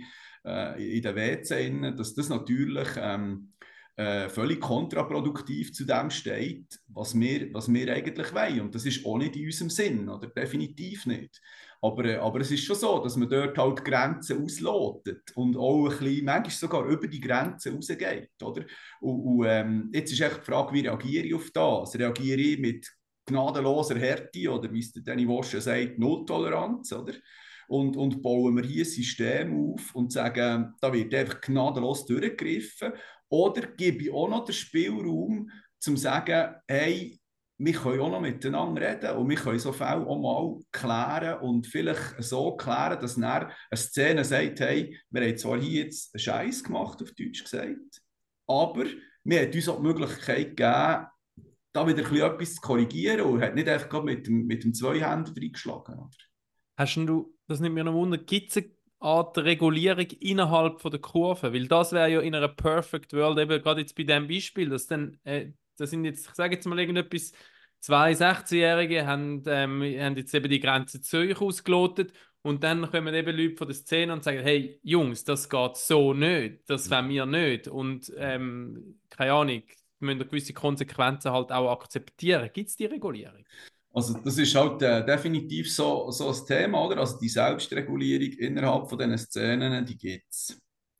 äh, in den W C, dass das natürlich ähm, äh, völlig kontraproduktiv zu dem steht, was wir, was wir eigentlich wollen. Und das ist auch nicht in unserem Sinn, oder definitiv nicht. Aber, äh, aber es ist schon so, dass man dort halt Grenzen auslotet und auch ein bisschen, manchmal sogar über die Grenzen rausgeht, oder? Und, und ähm, jetzt ist echt die Frage, wie reagiere ich auf das? Reagiere ich mit gnadenloser Härte oder wie es der Danny Wasche sagt, Nulltoleranz, oder? Und, und bauen wir hier ein System auf und sagen, da wird einfach gnadenlos durchgegriffen. Oder gebe ich auch noch den Spielraum, um zu sagen, hey, wir können auch noch miteinander reden und wir können so viel auch mal klären und vielleicht so klären, dass dann eine Szene sagt, hey, wir haben zwar hier jetzt einen Scheiß gemacht, auf Deutsch gesagt, aber wir haben uns auch die Möglichkeit gegeben, da wieder ein bisschen etwas zu korrigieren und hat nicht einfach mit dem, mit dem Zweihänder reingeschlagen. Oder? Hast du, das nimmt mir noch Wunder, gibt es eine Art Regulierung innerhalb von der Kurve? Weil das wäre ja in einer Perfect World, eben gerade jetzt bei diesem Beispiel, dass dann, äh, das sind jetzt, ich sage jetzt mal irgendetwas, zwei sechzehnjährige haben, ähm, haben jetzt eben die Grenze zu euch ausgelotet und dann kommen eben Leute von der Szene und sagen, hey Jungs, das geht so nicht, das wollen wir nicht und ähm, keine Ahnung, wir müssen gewisse Konsequenzen halt auch akzeptieren. Gibt es die Regulierung? Also das ist halt äh, definitiv so, so ein Thema, oder? Also die Selbstregulierung innerhalb von diesen Szenen, die gibt es.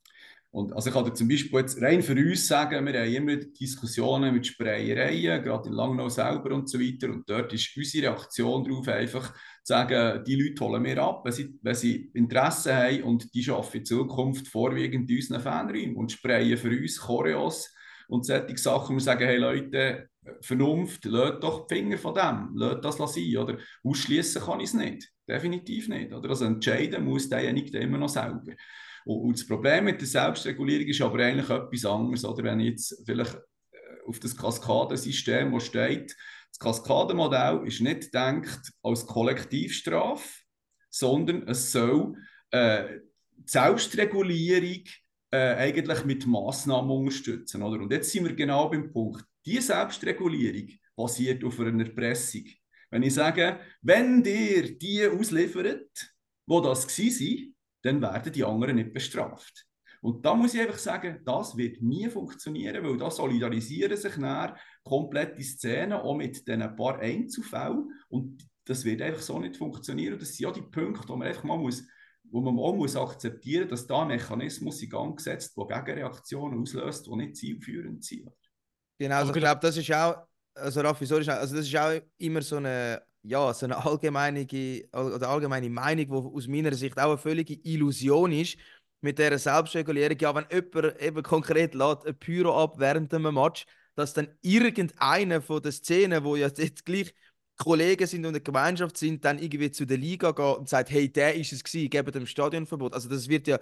Und also ich kann dir zum Beispiel jetzt rein für uns sagen, wir haben immer Diskussionen mit Sprayereien, gerade in Langnau selber und so weiter. Und dort ist unsere Reaktion darauf einfach zu sagen, die Leute holen wir ab, wenn sie, wenn sie Interesse haben und die arbeiten in Zukunft vorwiegend in unseren Fanräumen und sprayen für uns Choreos und solche Sachen. Wir sagen, hey Leute, Vernunft, lasst doch die Finger von dem, lasst das sein. Oder ausschließen kann ich es nicht, definitiv nicht. Oder? Also entscheiden muss derjenige immer noch selber. Und das Problem mit der Selbstregulierung ist aber eigentlich etwas anderes. Oder? Wenn ich jetzt vielleicht auf das Kaskadensystem, das steht, das Kaskadenmodell ist nicht gedacht als Kollektivstrafe, sondern es soll äh, die Selbstregulierung äh, eigentlich mit Massnahmen unterstützen. Oder? Und jetzt sind wir genau beim Punkt. Die Selbstregulierung basiert auf einer Erpressung. Wenn ich sage, wenn ihr die ausliefert, wo das waren, dann werden die anderen nicht bestraft. Und da muss ich einfach sagen, das wird nie funktionieren, weil da solidarisieren sich dann komplette Szenen, auch mit diesen paar Einzelfällen. Und das wird einfach so nicht funktionieren. Und das sind ja die Punkte, wo man einfach mal muss, wo man auch muss akzeptieren muss, dass da ein Mechanismus in Gang gesetzt wird, der Gegenreaktionen auslöst, die nicht zielführend sind. Genau, also ich glaube, das ist auch, also Raffi, sorry, also das ist auch immer so eine, ja, so eine allgemeine, oder allgemeine Meinung, die aus meiner Sicht auch eine völlige Illusion ist, mit dieser Selbstregulierung. Ja, wenn jemand eben konkret lässt, ein Pyro ab während einem Match, dass dann irgendeiner von den Szenen, wo ja jetzt gleich Kollegen sind und eine Gemeinschaft sind, dann irgendwie zu der Liga geht und sagt, hey, der ist es gewesen, gebt dem Stadionverbot. Also das wird ja,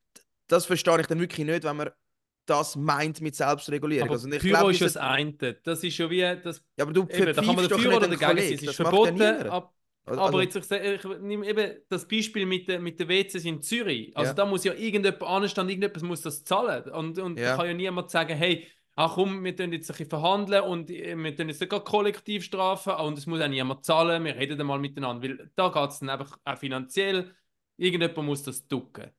das verstehe ich dann wirklich nicht, wenn man das meint mit Selbstregulierung. Aber also ich Pyro glaub, ist ja das eine. Das ist ja wie... Das, ja, aber du eben, da kann man dafür oder dagegen sein. Es ist verboten. Ja ab, also, aber jetzt, ich, ich nehme eben das Beispiel mit den mit der W Cs in Zürich. Also ja. da muss ja irgendjemand anstehen, irgendjemand muss das zahlen. Und, und ja. da kann ja niemand sagen, hey, ach komm, wir tun jetzt ein bisschen verhandeln und wir tun jetzt nicht kollektiv strafen und es muss auch niemand zahlen, wir reden dann mal miteinander. Weil da geht es dann einfach auch finanziell, irgendjemand muss das ducken.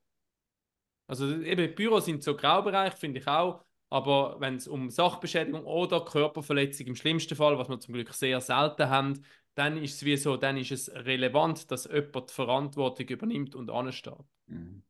Also eben, Büros sind so Graubereich, finde ich auch. Aber wenn es um Sachbeschädigung oder Körperverletzung im schlimmsten Fall, was wir zum Glück sehr selten haben, dann ist es wie so, dann ist es relevant, dass jemand die Verantwortung übernimmt und ansteht. Mhm.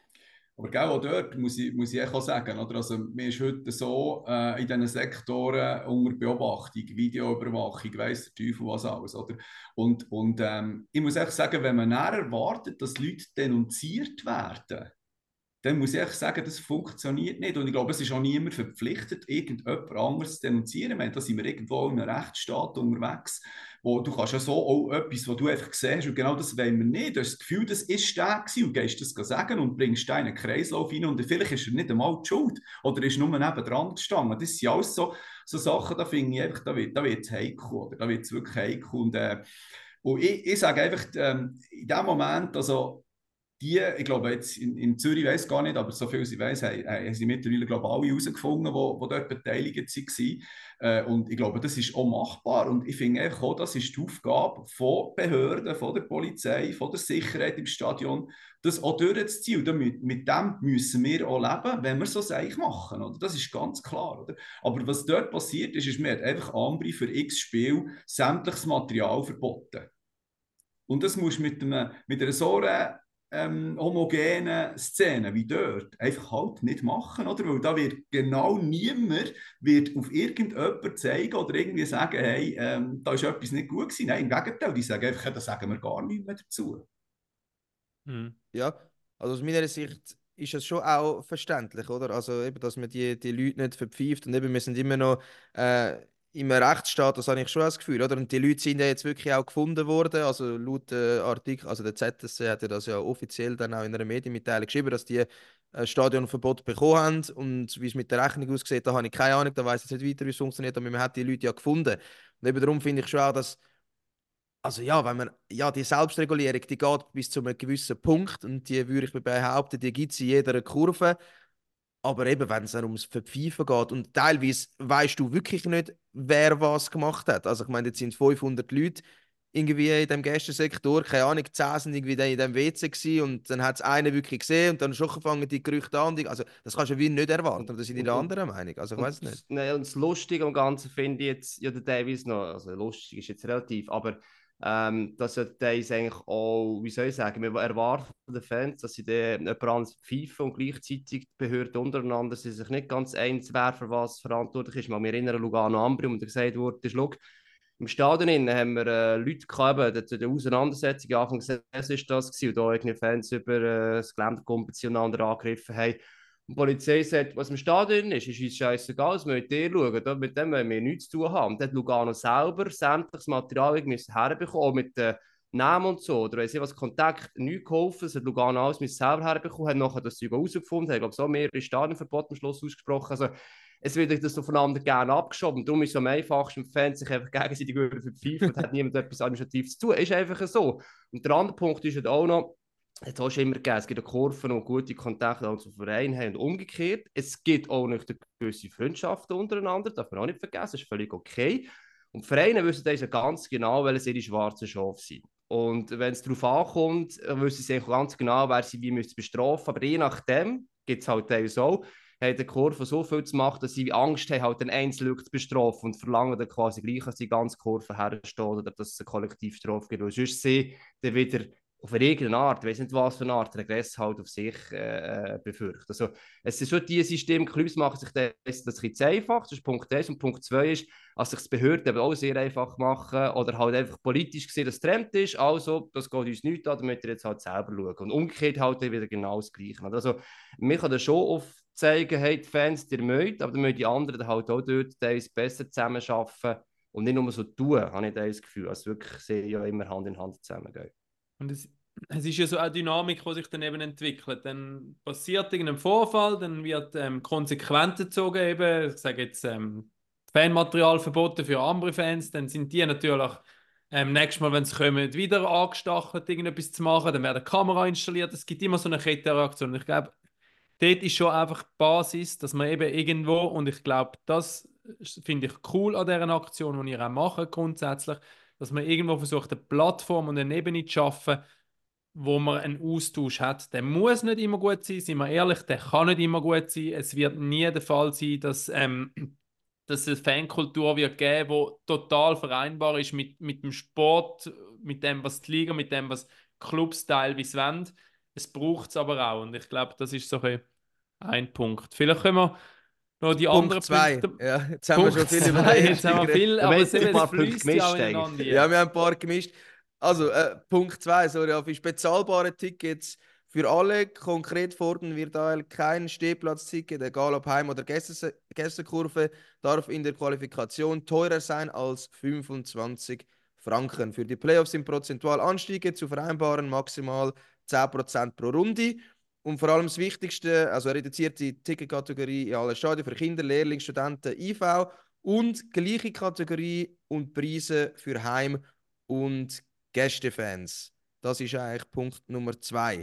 Aber genau auch dort muss ich, muss ich auch sagen, oder? Also, mir ist heute so äh, in diesen Sektoren unter Beobachtung, Videoüberwachung, weiss der Teufel was alles. Oder? Und, und ähm, ich muss echt sagen, wenn man näher erwartet, dass Leute denunziert werden, dann muss ich echt sagen, das funktioniert nicht. Und ich glaube, es ist auch niemand verpflichtet, irgendjemand anderes zu denunzieren. Meine, da sind wir irgendwo in einem Rechtsstaat unterwegs, wo du kannst ja so auch etwas, was du einfach siehst, und genau das wollen wir nicht. Du hast das Gefühl, das ist der gewesen und gehst das sagen und bringst da in einen Kreislauf rein und vielleicht ist er nicht einmal die Schuld oder ist nur nebendran gestanden. Das sind alles so, so Sachen, da finde ich einfach, da wird es heikel, oder? Da wird es wirklich heikel. Und, äh, und ich, ich sage einfach, ähm, in dem Moment, also die, ich glaube, jetzt in, in Zürich weiß ich gar nicht, aber so viel ich weiß, haben, haben sie mittlerweile, glaube ich, alle herausgefunden, die dort beteiligt waren. Äh, und ich glaube, das ist auch machbar. Und ich finde einfach auch, das ist die Aufgabe von Behörden, von der Polizei, von der Sicherheit im Stadion, das auch durchzuziehen. Und damit, mit dem müssen wir auch leben, wenn wir so Sachen machen. Oder? Das ist ganz klar. Oder? Aber was dort passiert ist, ist, man hat einfach Ambri für x Spiel sämtliches Material verboten. Und das muss mit, einem, mit einer so einer, ähm, homogenen Szene wie dort einfach halt nicht machen, oder? Weil da wird genau niemand wird auf irgendjemanden zeigen oder irgendwie sagen, hey, ähm, da ist etwas nicht gut gewesen. Nein, im Gegenteil, die sagen einfach, da sagen wir gar nichts mehr dazu. Mhm. Ja, also aus meiner Sicht ist es schon auch verständlich, oder? Also eben, dass man die, die Leute nicht verpfeift und eben, wir sind immer noch äh, im Rechtsstaat, das habe ich schon das Gefühl, oder? Und die Leute sind ja jetzt wirklich auch gefunden worden, also laut äh, Artikel, also der Z S C hat ja das ja offiziell dann auch in einer Medienmitteilung geschrieben, dass die äh, Stadionverbot bekommen haben und wie es mit der Rechnung aussieht, da habe ich keine Ahnung, da weiß ich jetzt nicht weiter, wie es funktioniert, aber man hat die Leute ja gefunden. Und eben darum finde ich schon auch, dass also ja, wenn man, ja, die Selbstregulierung, die geht bis zu einem gewissen Punkt und die würde ich behaupten, die gibt es in jeder Kurve. Aber eben, wenn es dann ums Verpfeifen geht und teilweise weißt du wirklich nicht, wer was gemacht hat. Also ich meine, jetzt sind fünfhundert Leute irgendwie in dem Gästesektor, keine Ahnung, zehn sind irgendwie dann in dem W C gewesen und dann hat es einen wirklich gesehen und dann schon fangen die Gerüchte an. Die, also das kannst du wie nicht erwarten, oder sind die Und, der und, anderen Meinung? Also ich weiß und, nicht. ne, und das Lustige am Ganzen finde ich jetzt, ja, der Davies noch, also lustig ist jetzt relativ, aber ähm, dass ja Davies eigentlich auch, wie soll ich sagen, wir erwarten von den Fans, dass sie dann jemand anderes pfeifen und gleichzeitig die Behörden untereinander sind sich nicht ganz eins, wer für was verantwortlich ist. Mal mir erinnern Lugano Ambri, und da gesagt wurde, schau, im Stadion innen haben wir äh, Leute gehabt, die, die Auseinandersetzung Anfang der Saison ist das gewesen, und da irgendwie Fans über äh, das Gelände einander angegriffen haben. Und die Polizei sagt, was im Stadion ist, ist uns scheißegal, das müsst ihr schauen, da, mit dem wollen wir nichts zu tun haben. Und dann hat Lugano selber sämtliches Material müssen herbekommen, auch mit den Namen und so, oder wenn sie was Kontakt nicht geholfen, das hat Lugano alles selber herbekommen, haben nachher das Zeug herausgefunden, haben glaube so mehrere Stadionverbote am Schluss ausgesprochen, also es wird das aufeinander gerne abgeschoben. Darum ist es am einfachsten, wenn Fans sich einfach gegenseitig verpfeifen und hat niemand etwas Administratives zu tun. Ist einfach so. Und der andere Punkt ist halt auch noch, jetzt hast du immer gegeben, es gibt Kurven und gute Kontakte auch zum Verein haben und umgekehrt. Es gibt auch noch gewisse Freundschaften untereinander, darf man auch nicht vergessen, das ist völlig okay. Und die Vereine wissen also ganz genau, welche ihre schwarzen Schafe sind. Und wenn es darauf ankommt, wissen sie ganz genau, wer sie wie müssen bestrafen. Aber je nachdem gibt es halt teilweise auch, haben die Kurve so viel zu machen, dass sie Angst haben, halt den Einzelnen zu bestrafen und verlangen dann quasi gleich, dass die ganze Kurve herstehen oder dass es eine Kollektivstrafe gibt. Weil sonst sie dann wieder auf irgendeine Art, ich weiß nicht was für eine Art, Regress halt auf sich äh, befürchten. Also es ist schon diese Systeme, Clubs machen sich das, das ein bisschen einfach, das ist Punkt eins. Und Punkt zwei ist, dass sich das Behörden eben auch sehr einfach machen oder halt einfach politisch gesehen das Trend ist, also das geht uns nichts an, damit wir jetzt halt selber schauen. Und umgekehrt halt wieder genau das Gleiche. Also mir kann das schon aufzeigen, hey, die Fans, die mögt, aber dann müssen die anderen halt auch dort besser zusammenarbeiten und nicht nur so tun, habe ich das Gefühl, als wirklich sehr ja immer Hand in Hand zusammengehen. Und es, es ist ja so eine Dynamik, die sich dann eben entwickelt. Dann passiert irgendein Vorfall, dann wird ähm, konsequent gezogen, eben, ich sage jetzt ähm, Fanmaterial verboten für andere Fans, dann sind die natürlich ähm, nächstes Mal, wenn sie kommen, wieder angestachelt, irgendetwas zu machen, dann wird eine Kamera installiert, es gibt immer so eine Kettenreaktion. Ich glaube, dort ist schon einfach die Basis, dass man eben irgendwo, und ich glaube, das finde ich cool an dieser Aktion, die ihr auch macht grundsätzlich, dass man irgendwo versucht, eine Plattform und eine Ebene zu schaffen, wo man einen Austausch hat. Der muss nicht immer gut sein, sind wir ehrlich, der kann nicht immer gut sein. Es wird nie der Fall sein, dass, ähm, dass es eine Fankultur wird geben, die total vereinbar ist mit, mit dem Sport, mit dem, was die Liga, mit dem, was Clubs teilweise wollen. Es braucht es aber auch. Und ich glaube, das ist so ein, ein Punkt. Vielleicht können wir noch die Punkt anderen zwei. Punkte. Ja, jetzt haben Punkt wir schon viel über zwei, den jetzt haben wir ersten viel, Ja, aber wir es, haben eben, ein paar es fließt Punkte ja auch gemischt ineinander. Ja, wir haben ein paar gemischt. Also, äh, Punkt zwei, sorry, ja, für bezahlbare Tickets für alle. Konkret fordern wir daher kein Stehplatzticket, egal ob Heim- oder Gäste- Gästekurve, darf in der Qualifikation teurer sein als fünfundzwanzig Franken. Für die Playoffs sind prozentual Anstiege zu vereinbaren, maximal zehn Prozent pro Runde. Und vor allem das Wichtigste, also reduzierte Ticketkategorie in allen Stadien für Kinder, Lehrlinge, Studenten, I V und gleiche Kategorie und Preise für Heim- und Gästefans. Das ist eigentlich Punkt Nummer zwei.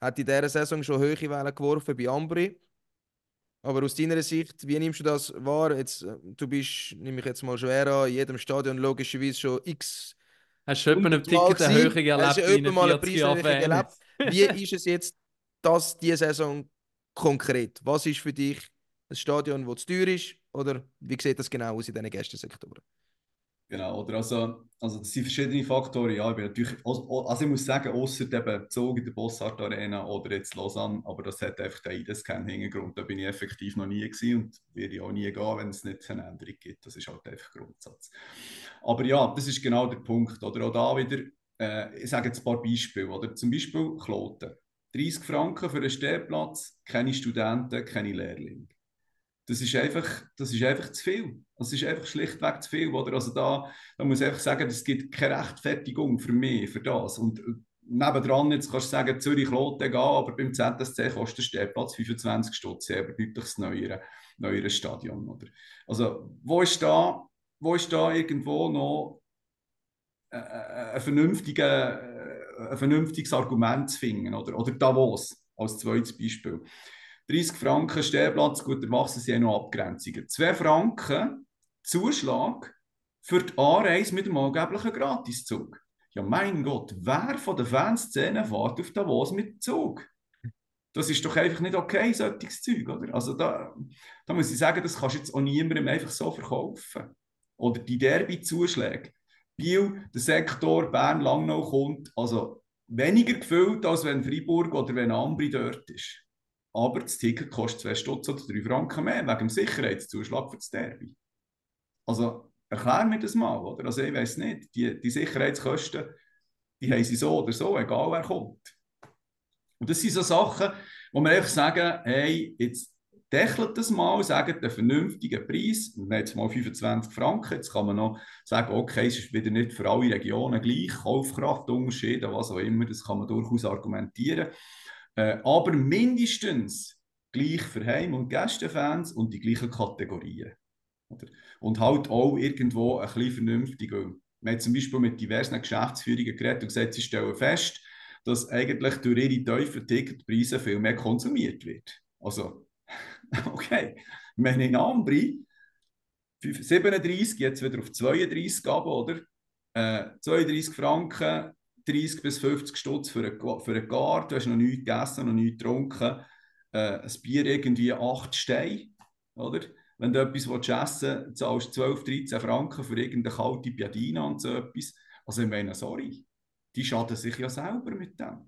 hat in dieser Saison schon hohe Wellen geworfen bei Ambri. Aber aus deiner Sicht, wie nimmst du das wahr? Jetzt, äh, du bist, nehme ich jetzt mal schwer an, in jedem Stadion logischerweise schon x Hast du schon einen hundertmal Ticket Erhöhung gewesen. Hast erlebt du wie etwa ein mal eine vierzig Jahre Preiserhöhung Fan? erlebt? Wie ist es jetzt, das diese Saison konkret? Was ist für dich ein Stadion, das zu teuer ist? Oder wie sieht das genau aus in diesen Gästensektoren? Genau, oder also, also das sind verschiedene Faktoren. Ja, ich bin natürlich, also also ich muss sagen, außer eben Zug in der Bossart Arena oder jetzt Lausanne, aber das hat einfach den I D S-Scan-Hintergrund. Da bin ich effektiv noch nie gewesen und werde ich auch nie gehen, wenn es nicht eine Änderung gibt. Das ist halt einfach Grundsatz. Aber ja, das ist genau der Punkt. Oder auch da wieder, äh, ich sage jetzt ein paar Beispiele. Oder zum Beispiel Kloten. dreißig Franken für einen Stehplatz, keine Studenten, keine Lehrlinge. Das ist einfach, das ist einfach zu viel. Das ist einfach schlichtweg zu viel. Oder? Also da, da muss ich einfach sagen, es gibt keine Rechtfertigung für mich, für das. Und äh, nebendran, jetzt kannst du sagen, Zürich-Kloten gehen, aber beim Z S C kostet der Stehplatz fünfundzwanzig Stutz, aber deutlich das neuere, neuere Stadion. Oder? Also wo ist da, wo ist da irgendwo noch äh, ein, vernünftige, äh, ein vernünftiges Argument zu finden? Oder, oder Davos als zweites Beispiel. dreißig Franken Stehplatz, gut, erwachsen sind ja noch Abgrenzungen. zwei Franken Zuschlag für die Anreise mit dem angeblichen Gratiszug. Ja, mein Gott, wer von der Fanszene fährt auf Davos mit dem Zug? Das ist doch einfach nicht okay, solches Zeug, oder? Also da, da muss ich sagen, das kannst du jetzt auch niemandem einfach so verkaufen. Oder die Derby-Zuschläge. Biel, der Sektor Bern-Langnau kommt, also weniger gefüllt, als wenn Freiburg oder wenn Ambri dort ist. Aber das Ticket kostet zwei Stutz oder drei Franken mehr, wegen dem Sicherheitszuschlag für das Derby. Also, erklär mir das mal, oder? Also, ich weiss nicht, die, die Sicherheitskosten, die haben sie so oder so, egal wer kommt. Und das sind so Sachen, wo wir einfach sagen, hey, jetzt dechelt das mal, sagt einen vernünftigen Preis, und jetzt mal fünfundzwanzig Franken, jetzt kann man noch sagen, okay, es ist wieder nicht für alle Regionen gleich, Kaufkraftunterschiede, was auch immer, das kann man durchaus argumentieren. Äh, aber mindestens gleich für Heim- und Gästefans und die gleichen Kategorien. Oder? Und halt auch irgendwo ein bisschen vernünftig. Wir haben zum Beispiel mit diversen Geschäftsführungen geredet und gesagt, sie stellen fest, dass eigentlich durch ihre tiefen Ticketpreise viel mehr konsumiert wird. Also, okay. Wir haben in Ambri siebenunddreißig, jetzt wieder auf zweiunddreißig gegeben, oder? Äh, zweiunddreißig Franken, dreißig bis fünfzig Stutz für einen, für einen Gar, du hast noch nichts gegessen, noch nichts getrunken, äh, ein Bier irgendwie acht Steine, oder? Wenn du etwas essen willst, zahlst du zwölf, dreizehn Franken für irgendeine kalte Piadina und so etwas. Also ich meine, sorry, die schaden sich ja selber mit dem.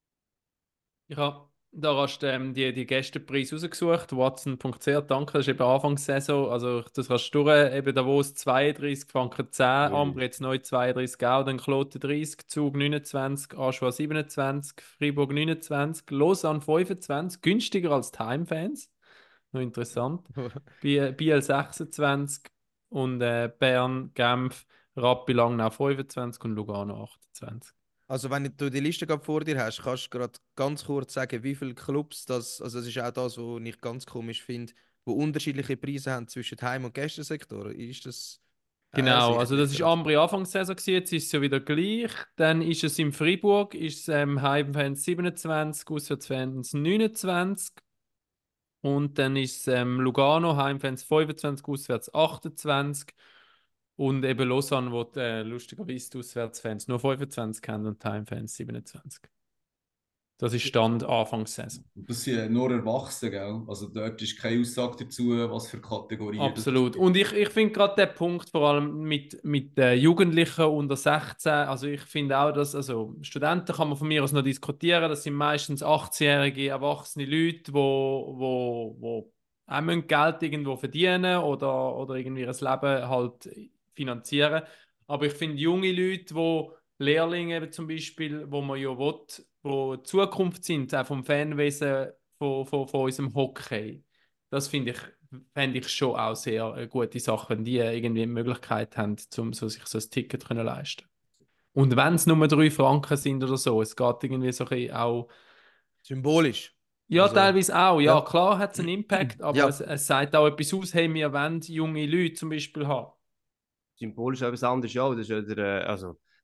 Ich habe da hast du ähm, die, die Gästepreise rausgesucht, watson punkt c h, danke, das ist eben Anfangssaison, also das kannst du durch, eben Davos zweiunddreißig Franken zehn, Ambri jetzt neu zweiunddreißig auch, dann Kloten dreißig, Zug neunundzwanzig, Aschua siebenundzwanzig, Freiburg neunundzwanzig, Lausanne fünfundzwanzig, günstiger als die Heimfans, noch interessant, Biel, Biel sechsundzwanzig und äh, Bern, Genf, Rappi Langnau fünfundzwanzig und Lugano achtundzwanzig. Also wenn du die Liste gerade vor dir hast, kannst du gerade ganz kurz sagen, wie viele Clubs das, also das ist auch das, was ich ganz komisch finde, wo unterschiedliche Preise haben zwischen Heim- und Gästensektoren. Ist das Genau, äh, also das ist Ambri Anfangssaison gewesen, jetzt ist es ja wieder gleich. Dann ist es in Freiburg, ist es ähm, Heimfans siebenundzwanzig, Auswärtsfans neunundzwanzig. Und dann ist es ähm, Lugano, Heimfans fünfundzwanzig, auswärts achtundzwanzig. Und eben Lausanne, wo die, äh, lustigerweise die Auswärtsfans nur fünfundzwanzig haben und die Heimfans siebenundzwanzig. Das ist Stand Anfangssaison. Das sind nur Erwachsene, gell? Also dort ist keine Aussage dazu, was für Kategorien. Absolut. Und ich, ich finde gerade den Punkt, vor allem mit, mit den Jugendlichen unter sechzehn, also ich finde auch, dass, also Studenten kann man von mir aus noch diskutieren, das sind meistens achtzehnjährige, erwachsene Leute, die wo, wo, wo auch müssen Geld irgendwo verdienen oder, oder irgendwie ihr Leben halt finanzieren. Aber ich finde junge Leute, die Lehrlinge eben zum Beispiel, wo man ja will, wo die Zukunft sind, auch vom Fanwesen von, von, von unserem Hockey. Das finde ich, fände ich schon auch sehr eine gute Sache, wenn die irgendwie die Möglichkeit haben, um so, sich so ein Ticket zu leisten. Und wenn es nur drei Franken sind oder so, es geht irgendwie so ein bisschen auch... symbolisch. Ja, Also, teilweise auch. Ja, ja. klar hat es einen Impact, aber Ja. es, es sagt auch etwas aus, hey, wir wollen junge Leute zum Beispiel haben. Symbolisch etwas anderes, ja, das ist ja der, äh, also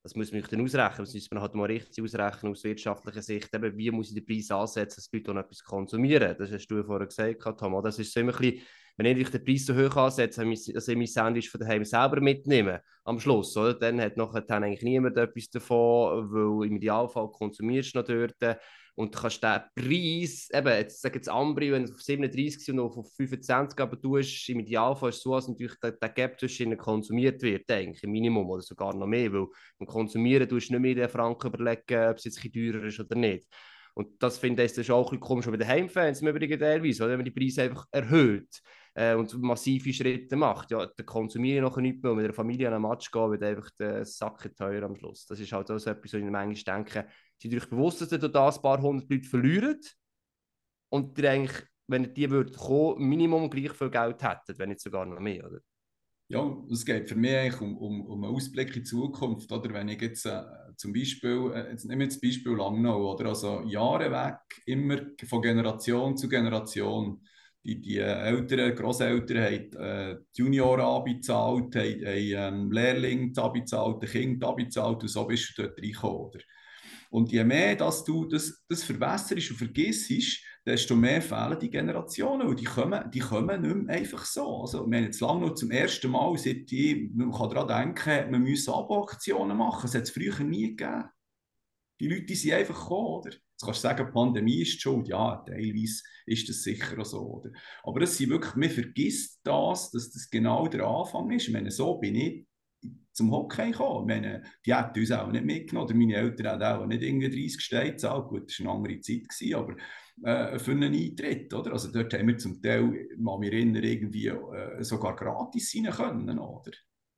Das muss man dann ausrechnen, das muss man halt mal richtig ausrechnen aus wirtschaftlicher Sicht, eben, wie muss ich den Preis ansetzen, dass die Leute auch noch etwas konsumieren. Das hast du vorher gesagt, Tom. Das ist so immer ein bisschen, wenn ich den Preis so hoch ansetze, dass ich mein Sandwich von daheim selber mitnehme, am Schluss, oder? Dann hat nachher dann eigentlich niemand etwas davon, weil im Idealfall konsumierst du noch dort und du kannst den Preis, eben, jetzt sagen jetzt Ambri, wenn du auf siebenunddreißig und auf fünfundzwanzig aber tust, im Idealfall ist es so, dass natürlich der, der Gap zwischen ihnen konsumiert wird, denke ich, im Minimum oder sogar noch mehr, weil beim Konsumieren tust du nicht mehr den Franken überlegen, ob es jetzt ein bisschen teurer ist oder nicht. Und das finde ich das ist auch ein bisschen komisch, bei den Heimfans im Übrigen teilweise, oder? Wenn man die Preise einfach erhöht äh, und massive Schritte macht, ja, dann konsumiere ich noch nichts mehr und mit der Familie an einen Match gehen, wird einfach der Sack teuer am Schluss. Das ist halt auch so etwas, wo ich manchmal denke, seid ihr euch bewusst, dass ihr da ein paar hundert Leute verlieren und ihr eigentlich, wenn die würden kommen, Minimum gleich viel Geld hättet, wenn nicht sogar noch mehr, oder? Ja, es geht für mich eigentlich um, um, um einen Ausblick in die Zukunft. Oder? Wenn ich jetzt äh, zum Beispiel, äh, jetzt nehmen wir das Beispiel Langnau, oder? Also Jahre weg, immer von Generation zu Generation. Die, die Eltern, Grosseltern haben äh, die Junioren abbezahlt, haben, haben ähm, Lehrlinge abbezahlt, die Kinder abbezahlt und so bist du dort reingekommen. Oder? Und je mehr dass du das, das verwässerst und vergisst, desto mehr fehlen die Generationen. Und die kommen, die kommen nicht mehr einfach so. Also, wir haben jetzt lange noch zum ersten Mal, seit die, man kann daran denken, man müsse Abo-Aktionen machen. Das hat es früher nie gegeben. Die Leute die sind einfach gekommen, oder? Jetzt kannst du sagen, die Pandemie ist die schuld. Ja, teilweise ist das sicher auch so, oder? Aber es sind wirklich, man vergisst das, dass das genau der Anfang ist. Ich meine, so bin ich zum Hockey gekommen. Ich meine, die hätten uns auch nicht mitgenommen, oder meine Eltern haben auch nicht irgendwie dreißig Steine gezahlt. Gut, das war eine andere Zeit, gewesen, aber äh, für einen Eintritt, oder? Also dort haben wir zum Teil, mal mich erinnern, irgendwie äh, sogar gratis rein können, oder?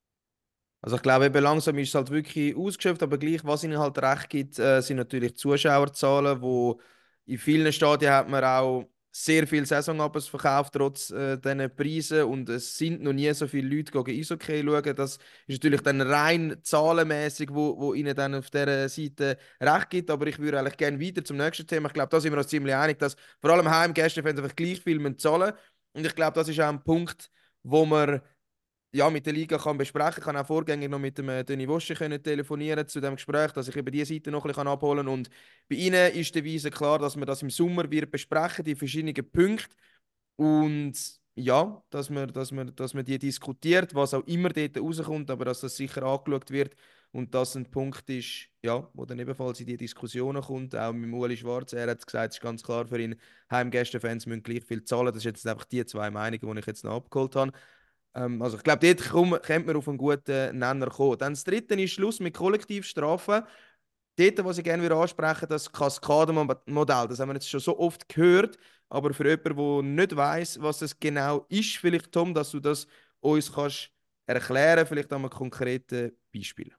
Also ich glaube, eben langsam ist es halt wirklich ausgeschöpft, aber gleich, was ihnen halt recht gibt, äh, sind natürlich die Zuschauerzahlen, wo in vielen Stadien hat man auch sehr viele Saisonabos verkauft, trotz äh, diesen Preisen, und es sind noch nie so viele Leute gegen Eishockey schauen. Das ist natürlich dann rein zahlenmäßig, wo, wo ihnen dann auf dieser Seite recht gibt, aber ich würde eigentlich gerne weiter zum nächsten Thema. Ich glaube, da sind wir uns ziemlich einig, dass vor allem Heimgästefans einfach gleich viel zahlen müssen, und ich glaube, das ist auch ein Punkt, wo man ja, mit der Liga kann besprechen. Ich kann auch vorgängig noch mit dem äh, Denis Wosche können telefonieren zu dem Gespräch, dass ich über diese Seite noch ein bisschen abholen kann. Und bei Ihnen ist die Weise klar, dass wir das im Sommer wird besprechen, die verschiedenen Punkte. Und ja, dass man, dass man, dass man die diskutiert, was auch immer dort rauskommt, aber dass das sicher angeschaut wird. Und das ein Punkt ist, ja, wo dann ebenfalls in die Diskussionen kommt. Auch mit Ueli Schwarz, er hat gesagt, es ist ganz klar für ihn, Heimgästefans müssen gleich viel zahlen. Das sind jetzt einfach die zwei Meinungen, die ich jetzt noch abgeholt habe. Also ich glaube, dort könnte man auf einen guten Nenner kommen. Dann das Dritte ist Schluss mit Kollektivstrafen. Dort, was ich gerne ansprechen will, das Kaskadenmodell. Das haben wir jetzt schon so oft gehört, aber für jemanden, der nicht weiss, was das genau ist, vielleicht, Tom, dass du das uns kannst erklären, vielleicht an einem konkreten Beispiel.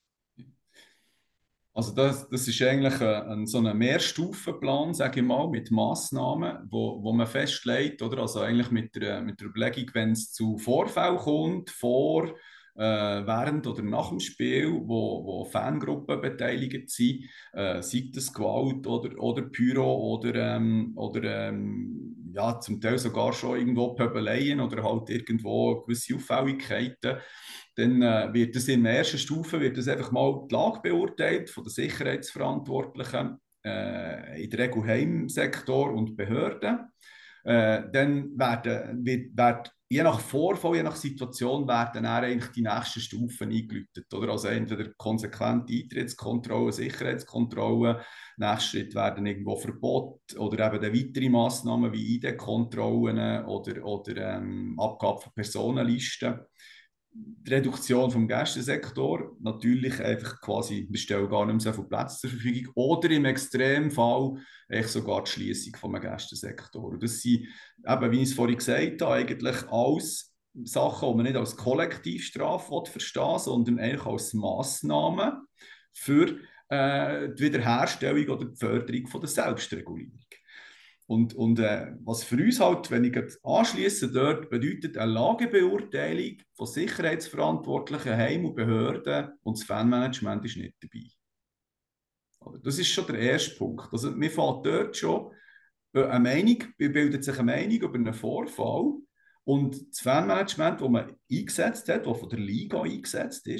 Also das, das ist eigentlich ein, ein, so ein Mehrstufenplan, sage ich mal, mit Massnahmen, wo, wo man festlegt, oder? Also eigentlich mit der, mit der Überlegung, wenn es zu Vorfällen kommt, vor, äh, während oder nach dem Spiel, wo, wo Fangruppen beteiligt sind, äh, sei das Gewalt oder, oder Pyro oder, ähm, oder ähm, ja, zum Teil sogar schon irgendwo Pöbeleien oder halt irgendwo gewisse Auffälligkeiten. Dann äh, wird es in der ersten Stufe wird das einfach mal die Lage beurteilt von den Sicherheitsverantwortlichen, äh, in der Regel Heimsektor und Behörden. Äh, dann werden, wird, wird, je nach Vorfall, je nach Situation, werden dann eigentlich die nächsten Stufen eingeläutet. Oder? Also entweder konsequente Eintrittskontrolle, Sicherheitskontrolle, nächster Schritt werden irgendwo Verbot oder eben dann weitere Massnahmen wie I D-Kontrollen oder, oder ähm, Abgabe von Personenlisten. Die Reduktion vom Gästesektor, natürlich einfach quasi, wir stellen gar nicht mehr so viele Plätze zur Verfügung, oder im Extremfall echt sogar die Schliessung vom Gästesektor. Und das sind, eben, wie ich es vorhin gesagt habe, eigentlich alles Sachen, die man nicht als Kollektivstrafe verstehen, sondern eigentlich als Massnahmen für äh, die Wiederherstellung oder die Förderung von der Selbstregulierung. Und, und äh, was für uns halt, wenn ich anschliesse, dort bedeutet eine Lagebeurteilung von Sicherheitsverantwortlichen, Heim und Behörden, und das Fanmanagement ist nicht dabei. Also das ist schon der erste Punkt. Also mir fällt dort schon eine Meinung, bildet sich eine Meinung über einen Vorfall, und das Fanmanagement, das man eingesetzt hat, das von der Liga eingesetzt ist,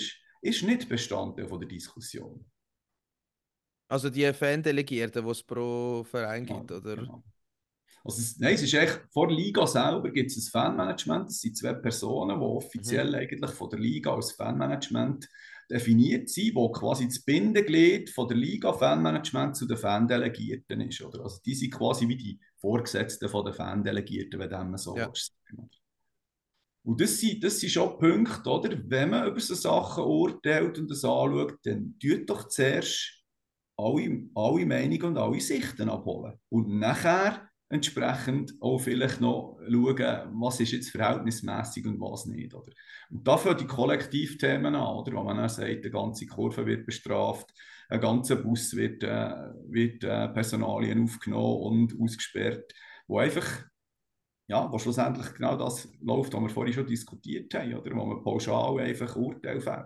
ist nicht Bestandteil von der Diskussion. Also die Fandelegierten, die es pro Verein Ja, gibt, oder? genau. Also es, nein, es ist echt, vor der Liga selber gibt es ein Fanmanagement. Das sind zwei Personen, die offiziell Mhm. eigentlich von der Liga als Fanmanagement definiert sind, wo quasi das Bindeglied von der Liga Fanmanagement zu den Fandelegierten ist. Oder? Also die sind quasi wie die Vorgesetzten von den Fandelegierten, wenn man so Ja. sagen. Und das sind, das sind schon Punkte, oder? Wenn man über so Sachen urteilt und das anschaut, dann tut doch zuerst alle, alle Meinungen und alle Sichten abholen. Und nachher entsprechend auch vielleicht noch schauen, was ist jetzt verhältnismäßig und was nicht. Oder? Und da fangen die Kollektivthemen an, oder? Wo man dann sagt, eine ganze Kurve wird bestraft, ein ganzer Bus wird, äh, wird äh, Personalien aufgenommen und ausgesperrt, wo einfach, ja, wo schlussendlich genau das läuft, was wir vorhin schon diskutiert haben, oder? Wo man pauschal einfach Urteil fällt.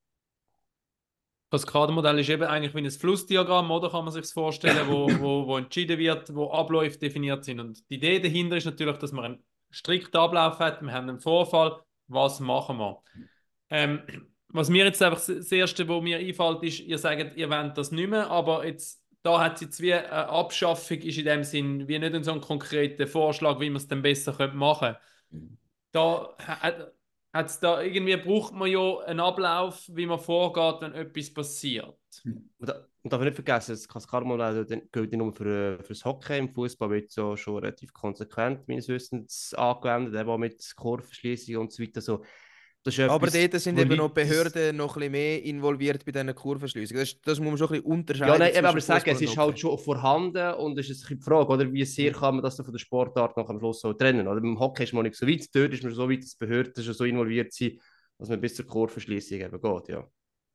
Das Kadermodell ist eben eigentlich wie ein Flussdiagramm, oder kann man sich vorstellen, wo, wo, wo entschieden wird, wo Abläufe definiert sind. Und die Idee dahinter ist natürlich, dass man einen strikten Ablauf hat. Wir haben einen Vorfall, was machen wir? Ähm, was mir jetzt einfach das Erste, was mir einfällt, ist, ihr sagt, ihr wollt das nicht mehr, aber jetzt, da hat es jetzt wie eine Abschaffung, ist in dem Sinn wie nicht so ein konkreter Vorschlag, wie man es dann besser machen könnte. Da hat hat's da irgendwie braucht man ja einen Ablauf, wie man vorgeht, wenn etwas passiert. Und, da, und darf man nicht vergessen, das Kaskadmodell gilt nicht nur für, für das Hockey. Im Fußball wird es ja schon relativ konsequent, meines Wissens, angewendet, eben auch mit Kurvenschliessung und so weiter. So, das ist Aber etwas, dort sind wo eben noch Leute- Behörden noch ein bisschen mehr involviert bei diesen Kurvenschliessungen. Das, das muss man schon ein bisschen unterscheiden. Ja, nein, eben, aber zwischen ich sage, es Fußball ist und halt Hockey. schon vorhanden und es ist ein bisschen die Frage, oder, wie sehr Mhm. kann man das dann von der Sportart noch am Schluss so trennen. Oder? Beim Hockey ist man nicht so weit, dort ist man so weit, dass die Behörden schon so involviert sind, dass man bis zur Kurvenschliessung eben geht. Ja.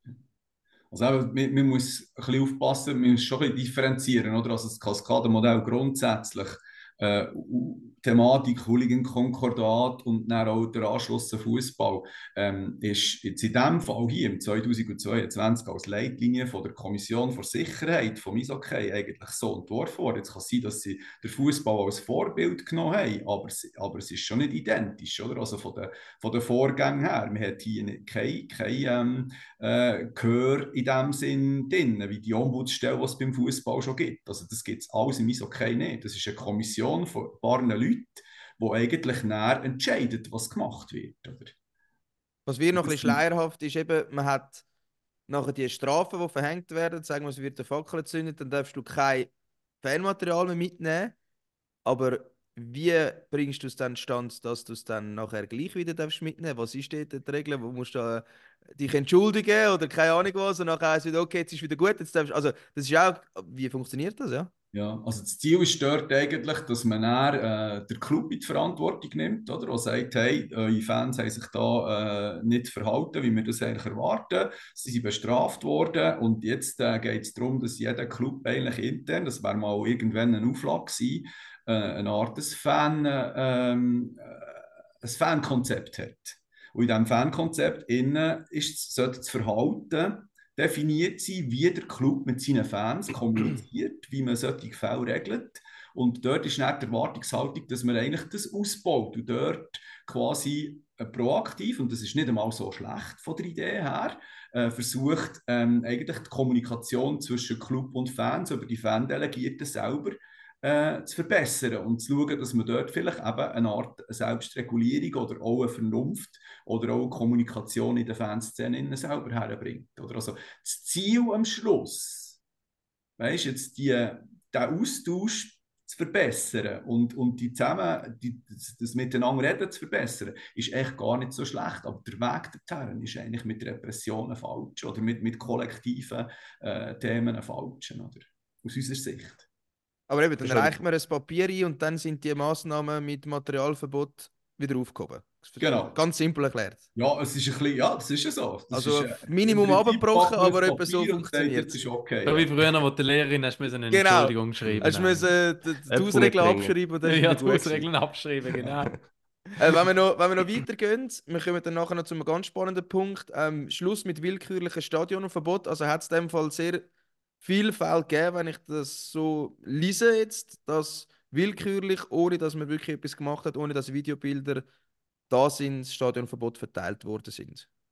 Also eben, man, man muss ein bisschen aufpassen, man muss schon ein bisschen differenzieren, oder? Also das Kaskademodell grundsätzlich, äh, Thematik Hooligan-Konkordat und dann auch der Anschluss an Fußball, ähm, ist jetzt in diesem Fall hier im zweitausendzweiundzwanzig als Leitlinie von der Kommission für Sicherheit vom Eishockey eigentlich so entworfen worden. Jetzt kann es sein, dass sie den Fußball als Vorbild genommen haben, aber, es- aber es ist schon nicht identisch, oder? Also von den, von den Vorgängen her. Man hat hier nicht- kein, kein ähm, äh, Gehör in dem Sinn drin, wie die Ombudsstelle, die es beim Fußball schon gibt. Also das gibt es alles im Eishockey nicht. Das ist eine Kommission von ein paar Leuten, die eigentlich näher entscheidet, was gemacht wird. Oder? Was wir noch ein Das bisschen schleierhaft ist, eben, man hat nachher die Strafen, die verhängt werden, sagen wir, es wird eine Fackel gezündet, dann darfst du kein Fanmaterial mehr mitnehmen. Aber wie bringst du es dann stand, dass du es dann nachher gleich wieder darfst mitnehmen? Was ist dort die Regel? Wo musst du äh, dich entschuldigen oder keine Ahnung was? Und nachher heißt es wieder, okay, jetzt ist wieder gut. Jetzt darfst, also, das ist auch, wie funktioniert das, ja? Ja, also das Ziel ist dort eigentlich, dass man dann, äh, den Club in die Verantwortung nimmt, oder? Und sagt, hey, eure Fans haben sich da äh, nicht verhalten, wie wir das eigentlich erwarten. Sie sind bestraft worden und jetzt äh, geht es darum, dass jeder Club eigentlich intern, das wäre mal irgendwann eine Auflage gewesen, äh, eine Art des Fan, äh, ähm, äh, ein Fankonzept hat. Und in diesem Fankonzept innen ist, sollte das Verhalten definiert sie, wie der Club mit seinen Fans kommuniziert, wie man solche Fälle regelt. Und dort ist nicht die Erwartungshaltung, dass man eigentlich das ausbaut und dort quasi äh, proaktiv, und das ist nicht einmal so schlecht von der Idee her, äh, versucht ähm, eigentlich die Kommunikation zwischen Club und Fans über die Fandelegierten selber äh, zu verbessern und zu schauen, dass man dort vielleicht eben eine Art Selbstregulierung oder auch eine Vernunft oder auch eine Kommunikation in der Fanszene selber herbringt. Oder also das Ziel am Schluss, weißt, jetzt die, den Austausch zu verbessern und, und die zusammen, die, das, das Miteinander reden zu verbessern, ist echt gar nicht so schlecht. Aber der Weg dorthin ist eigentlich mit Repressionen falsch oder mit, mit kollektiven äh, Themen falsch, oder? Aus unserer Sicht. Aber eben, dann Ist ja- reicht man ein Papier ein und dann sind die Massnahmen mit Materialverbot wieder aufgehoben. Genau. Ganz simpel erklärt. Ja, es ist ein bisschen, ja, das ist ja so. Das Also ist, äh, Minimum im Prinzip abgebrochen, packt man aber ein etwa so Papier und sagt, funktioniert jetzt es. ist okay. So Ja. wie früher, wo die Lehrerin hast müssen eine Genau. Entschuldigung schreiben. Hast du müssen die, die Äpfel Hausregeln mitbringen. abschreiben und dann ist ja, wieder die gut gewesen. Hausregeln abschreiben, genau. Äh, wenn, wir noch, wenn wir noch weitergehen, wir kommen dann nachher noch zu einem ganz spannenden Punkt. Ähm, Schluss mit willkürlichen Stadionverbot. Also hat es in dem Fall sehr viele Fälle gegeben, wenn ich das so lese jetzt, dass willkürlich, ohne dass man wirklich etwas gemacht hat, ohne dass Videobilder da sind, das Stadionverbot verteilt worden sind.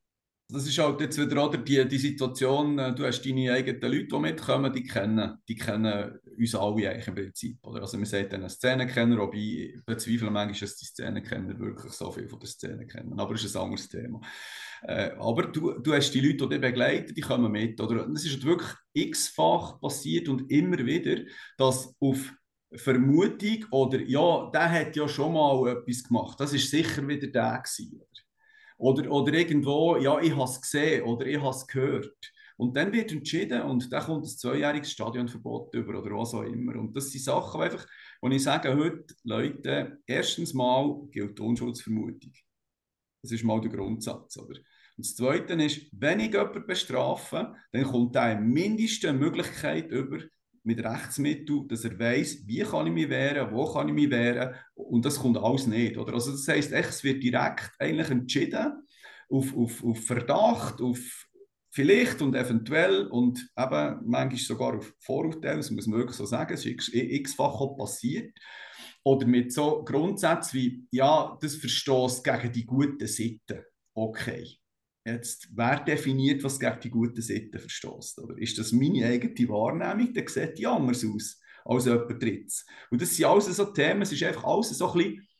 Das ist halt jetzt wieder oder die, die Situation, äh, du hast deine eigenen Leute, die mitkommen, die kennen, die kennen uns alle eigentlich im Prinzip. Oder? Also wir sagen dann einen Szenenkenner, wobei ich bezweifle manchmal, dass die Szenenkenner wirklich so viel von der Szene kennen. Aber das ist ein anderes Thema. Äh, aber du, du hast die Leute, die dich begleiten, die kommen mit. Oder? Es ist halt wirklich x-fach passiert und immer wieder, dass auf Vermutung oder ja, der hat ja schon mal etwas gemacht. Das ist sicher wieder der gewesen. Oder, oder irgendwo, ja, ich habe es gesehen oder ich habe es gehört. Und dann wird entschieden und dann kommt ein zweijähriges Stadionverbot über oder was auch immer. Und das sind Sachen, die einfach, wo ich sage heute, Leute, erstens mal gilt die Unschuldsvermutung. Das ist mal der Grundsatz. Oder? Und das Zweite ist, wenn ich jemanden bestrafe, dann kommt er mindestens eine Möglichkeit über, mit Rechtsmitteln, dass er weiss, wie kann ich mich wehren, wo kann ich mich wehren und das kommt alles nicht. Oder? Also das heisst, echt, es wird direkt eigentlich entschieden auf, auf, auf Verdacht, auf vielleicht und eventuell und eben manchmal sogar auf Vorurteile, das muss man wirklich so sagen, es ist x-fach auch passiert. Oder mit so Grundsätzen wie, ja, das verstößt gegen die guten Sitten. Okay. Jetzt, wer definiert, was gegen die guten Sitten verstößt? Oder ist das meine eigene Wahrnehmung? Dann sieht die anders aus als jemand Drittes. Und das sind alles so Themen, es ist einfach alles so ein bisschen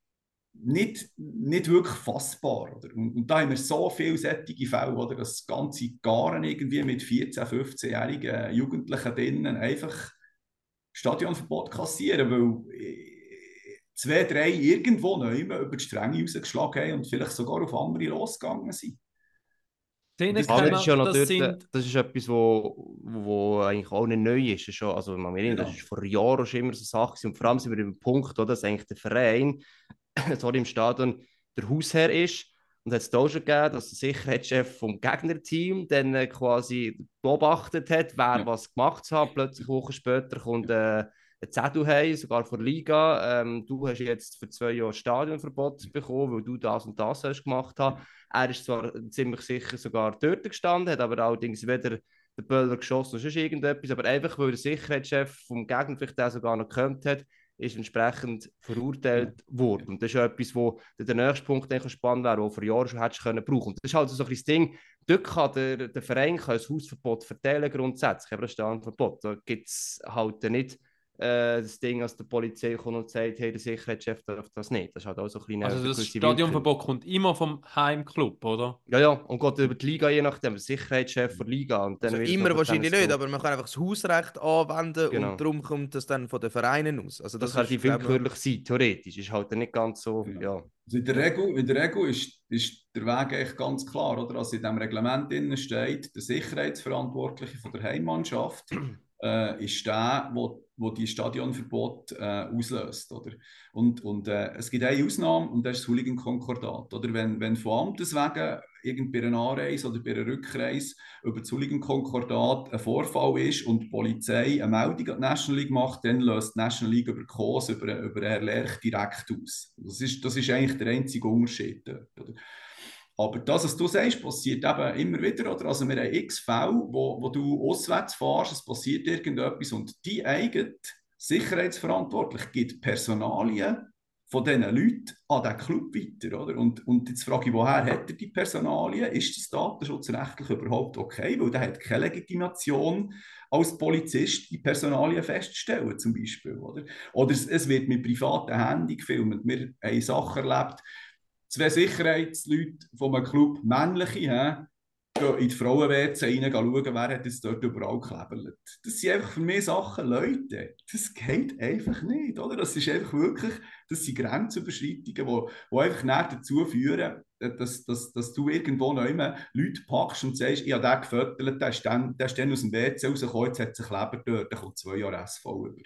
nicht, nicht wirklich fassbar. Oder? Und, und da haben wir so viele solche Fälle, oder das ganze Garen irgendwie mit vierzehn-, fünfzehnjährigen Jugendlichen drinnen einfach Stadionverbot kassieren, weil zwei, drei irgendwo neu über die Stränge rausgeschlagen haben und vielleicht sogar auf andere losgegangen sind. Das, Aber das ist ja noch das, dort, sind... das ist etwas, wo, wo eigentlich auch nicht neu ist. Schon, also, man erinnert, Ja. das ist vor Jahren schon immer so Sache gewesen. Und vor allem sind wir im Punkt, oder, dass eigentlich der Verein sorry, im Stadion der Hausherr ist. Und es hat es auch schon gegeben, dass der Sicherheitschef vom Gegnerteam dann äh, quasi beobachtet hat, wer Ja. was gemacht hat. Plötzlich Wochen später kommt äh, ein Zettel heim, sogar von der Liga. Ähm, du hast jetzt für zwei Jahre Stadionverbot bekommen, weil du das und das hast gemacht hast. Er ist zwar ziemlich sicher sogar dort gestanden, hat aber allerdings weder den Böller geschossen noch sonst irgendetwas, aber einfach, weil der Sicherheitschef vom Gegner vielleicht den sogar noch gekannt hat, ist entsprechend verurteilt worden. Und das ist ja etwas, wo der nächste Punkt spannend wäre, wo vor Jahren schon hättest können brauchen. Und das ist halt so ein bisschen das Ding, dort kann der, der Verein kann ein Hausverbot verteilen grundsätzlich, aber das ist ein Verbot. Da gibt es halt nicht äh, das Ding, dass die Polizei kommt und sagt, hey, der Sicherheitschef darf das nicht. Das ist halt auch so ein bisschen Also das Stadionverbot kommt immer vom Heimclub, oder? Ja, ja, und geht über die Liga, je nachdem, der Sicherheitschef der Liga. Und dann Also wird immer es wahrscheinlich dann nicht, so- aber man kann einfach das Hausrecht anwenden Genau. und darum kommt das dann von den Vereinen aus. Also Das, das, kann ist, die glaub ich, willkürlich sein, theoretisch. Ist halt nicht ganz so, Genau. ja. Also in der Regel, in der Regel ist, ist der Weg echt ganz klar, oder? Also in diesem Reglement drin steht, der Sicherheitsverantwortliche von der Heimmannschaft äh, ist der, wo, wo die Stadionverbot äh, auslöst, oder? Und, und äh, es gibt eine Ausnahme und das ist das Hooligan-Konkordat, oder? Wenn, wenn von Amtes wegen irgend bei einer Anreise oder bei einer Rückreise über das Hooligan-Konkordat ein Vorfall ist und die Polizei eine Meldung an die National League macht, dann löst die National League über Kos, über, über Herrn Lerch direkt aus. Das ist, das ist eigentlich der einzige Unterschied dort, oder? Aber das, was du sagst, passiert eben immer wieder. Oder? Also wir haben x Fälle, wo, wo du auswärts fährst, es passiert irgendetwas und die eigene Sicherheitsverantwortliche gibt Personalien von diesen Leuten an diesen Club weiter. Oder? Und, und jetzt frage ich, woher hat er die Personalien? Ist das datenschutzrechtlich überhaupt okay? Weil der hat keine Legitimation als Polizist die Personalien festzustellen, zum Beispiel. Oder, oder es, es wird mit privaten Handys gefilmt. Wir haben Sachen erlebt, zwei Sicherheitsleute von einem Club, männliche, he, gehen in die Frauen-W C rein, schauen, wer hat jetzt dort überall geklebt. Das sind einfach für mich Sachen, Leute, das geht einfach nicht, oder? Das ist einfach wirklich, das sind Grenzüberschreitungen, die, die einfach nicht dazu führen, dass, dass, dass du irgendwo noch immer Leute packst und sagst, ich habe den gefüttert, der ist dann, der ist dann aus dem W C rausgekommen, jetzt hat sich Kleber dort, der kommt zwei Jahre S V über.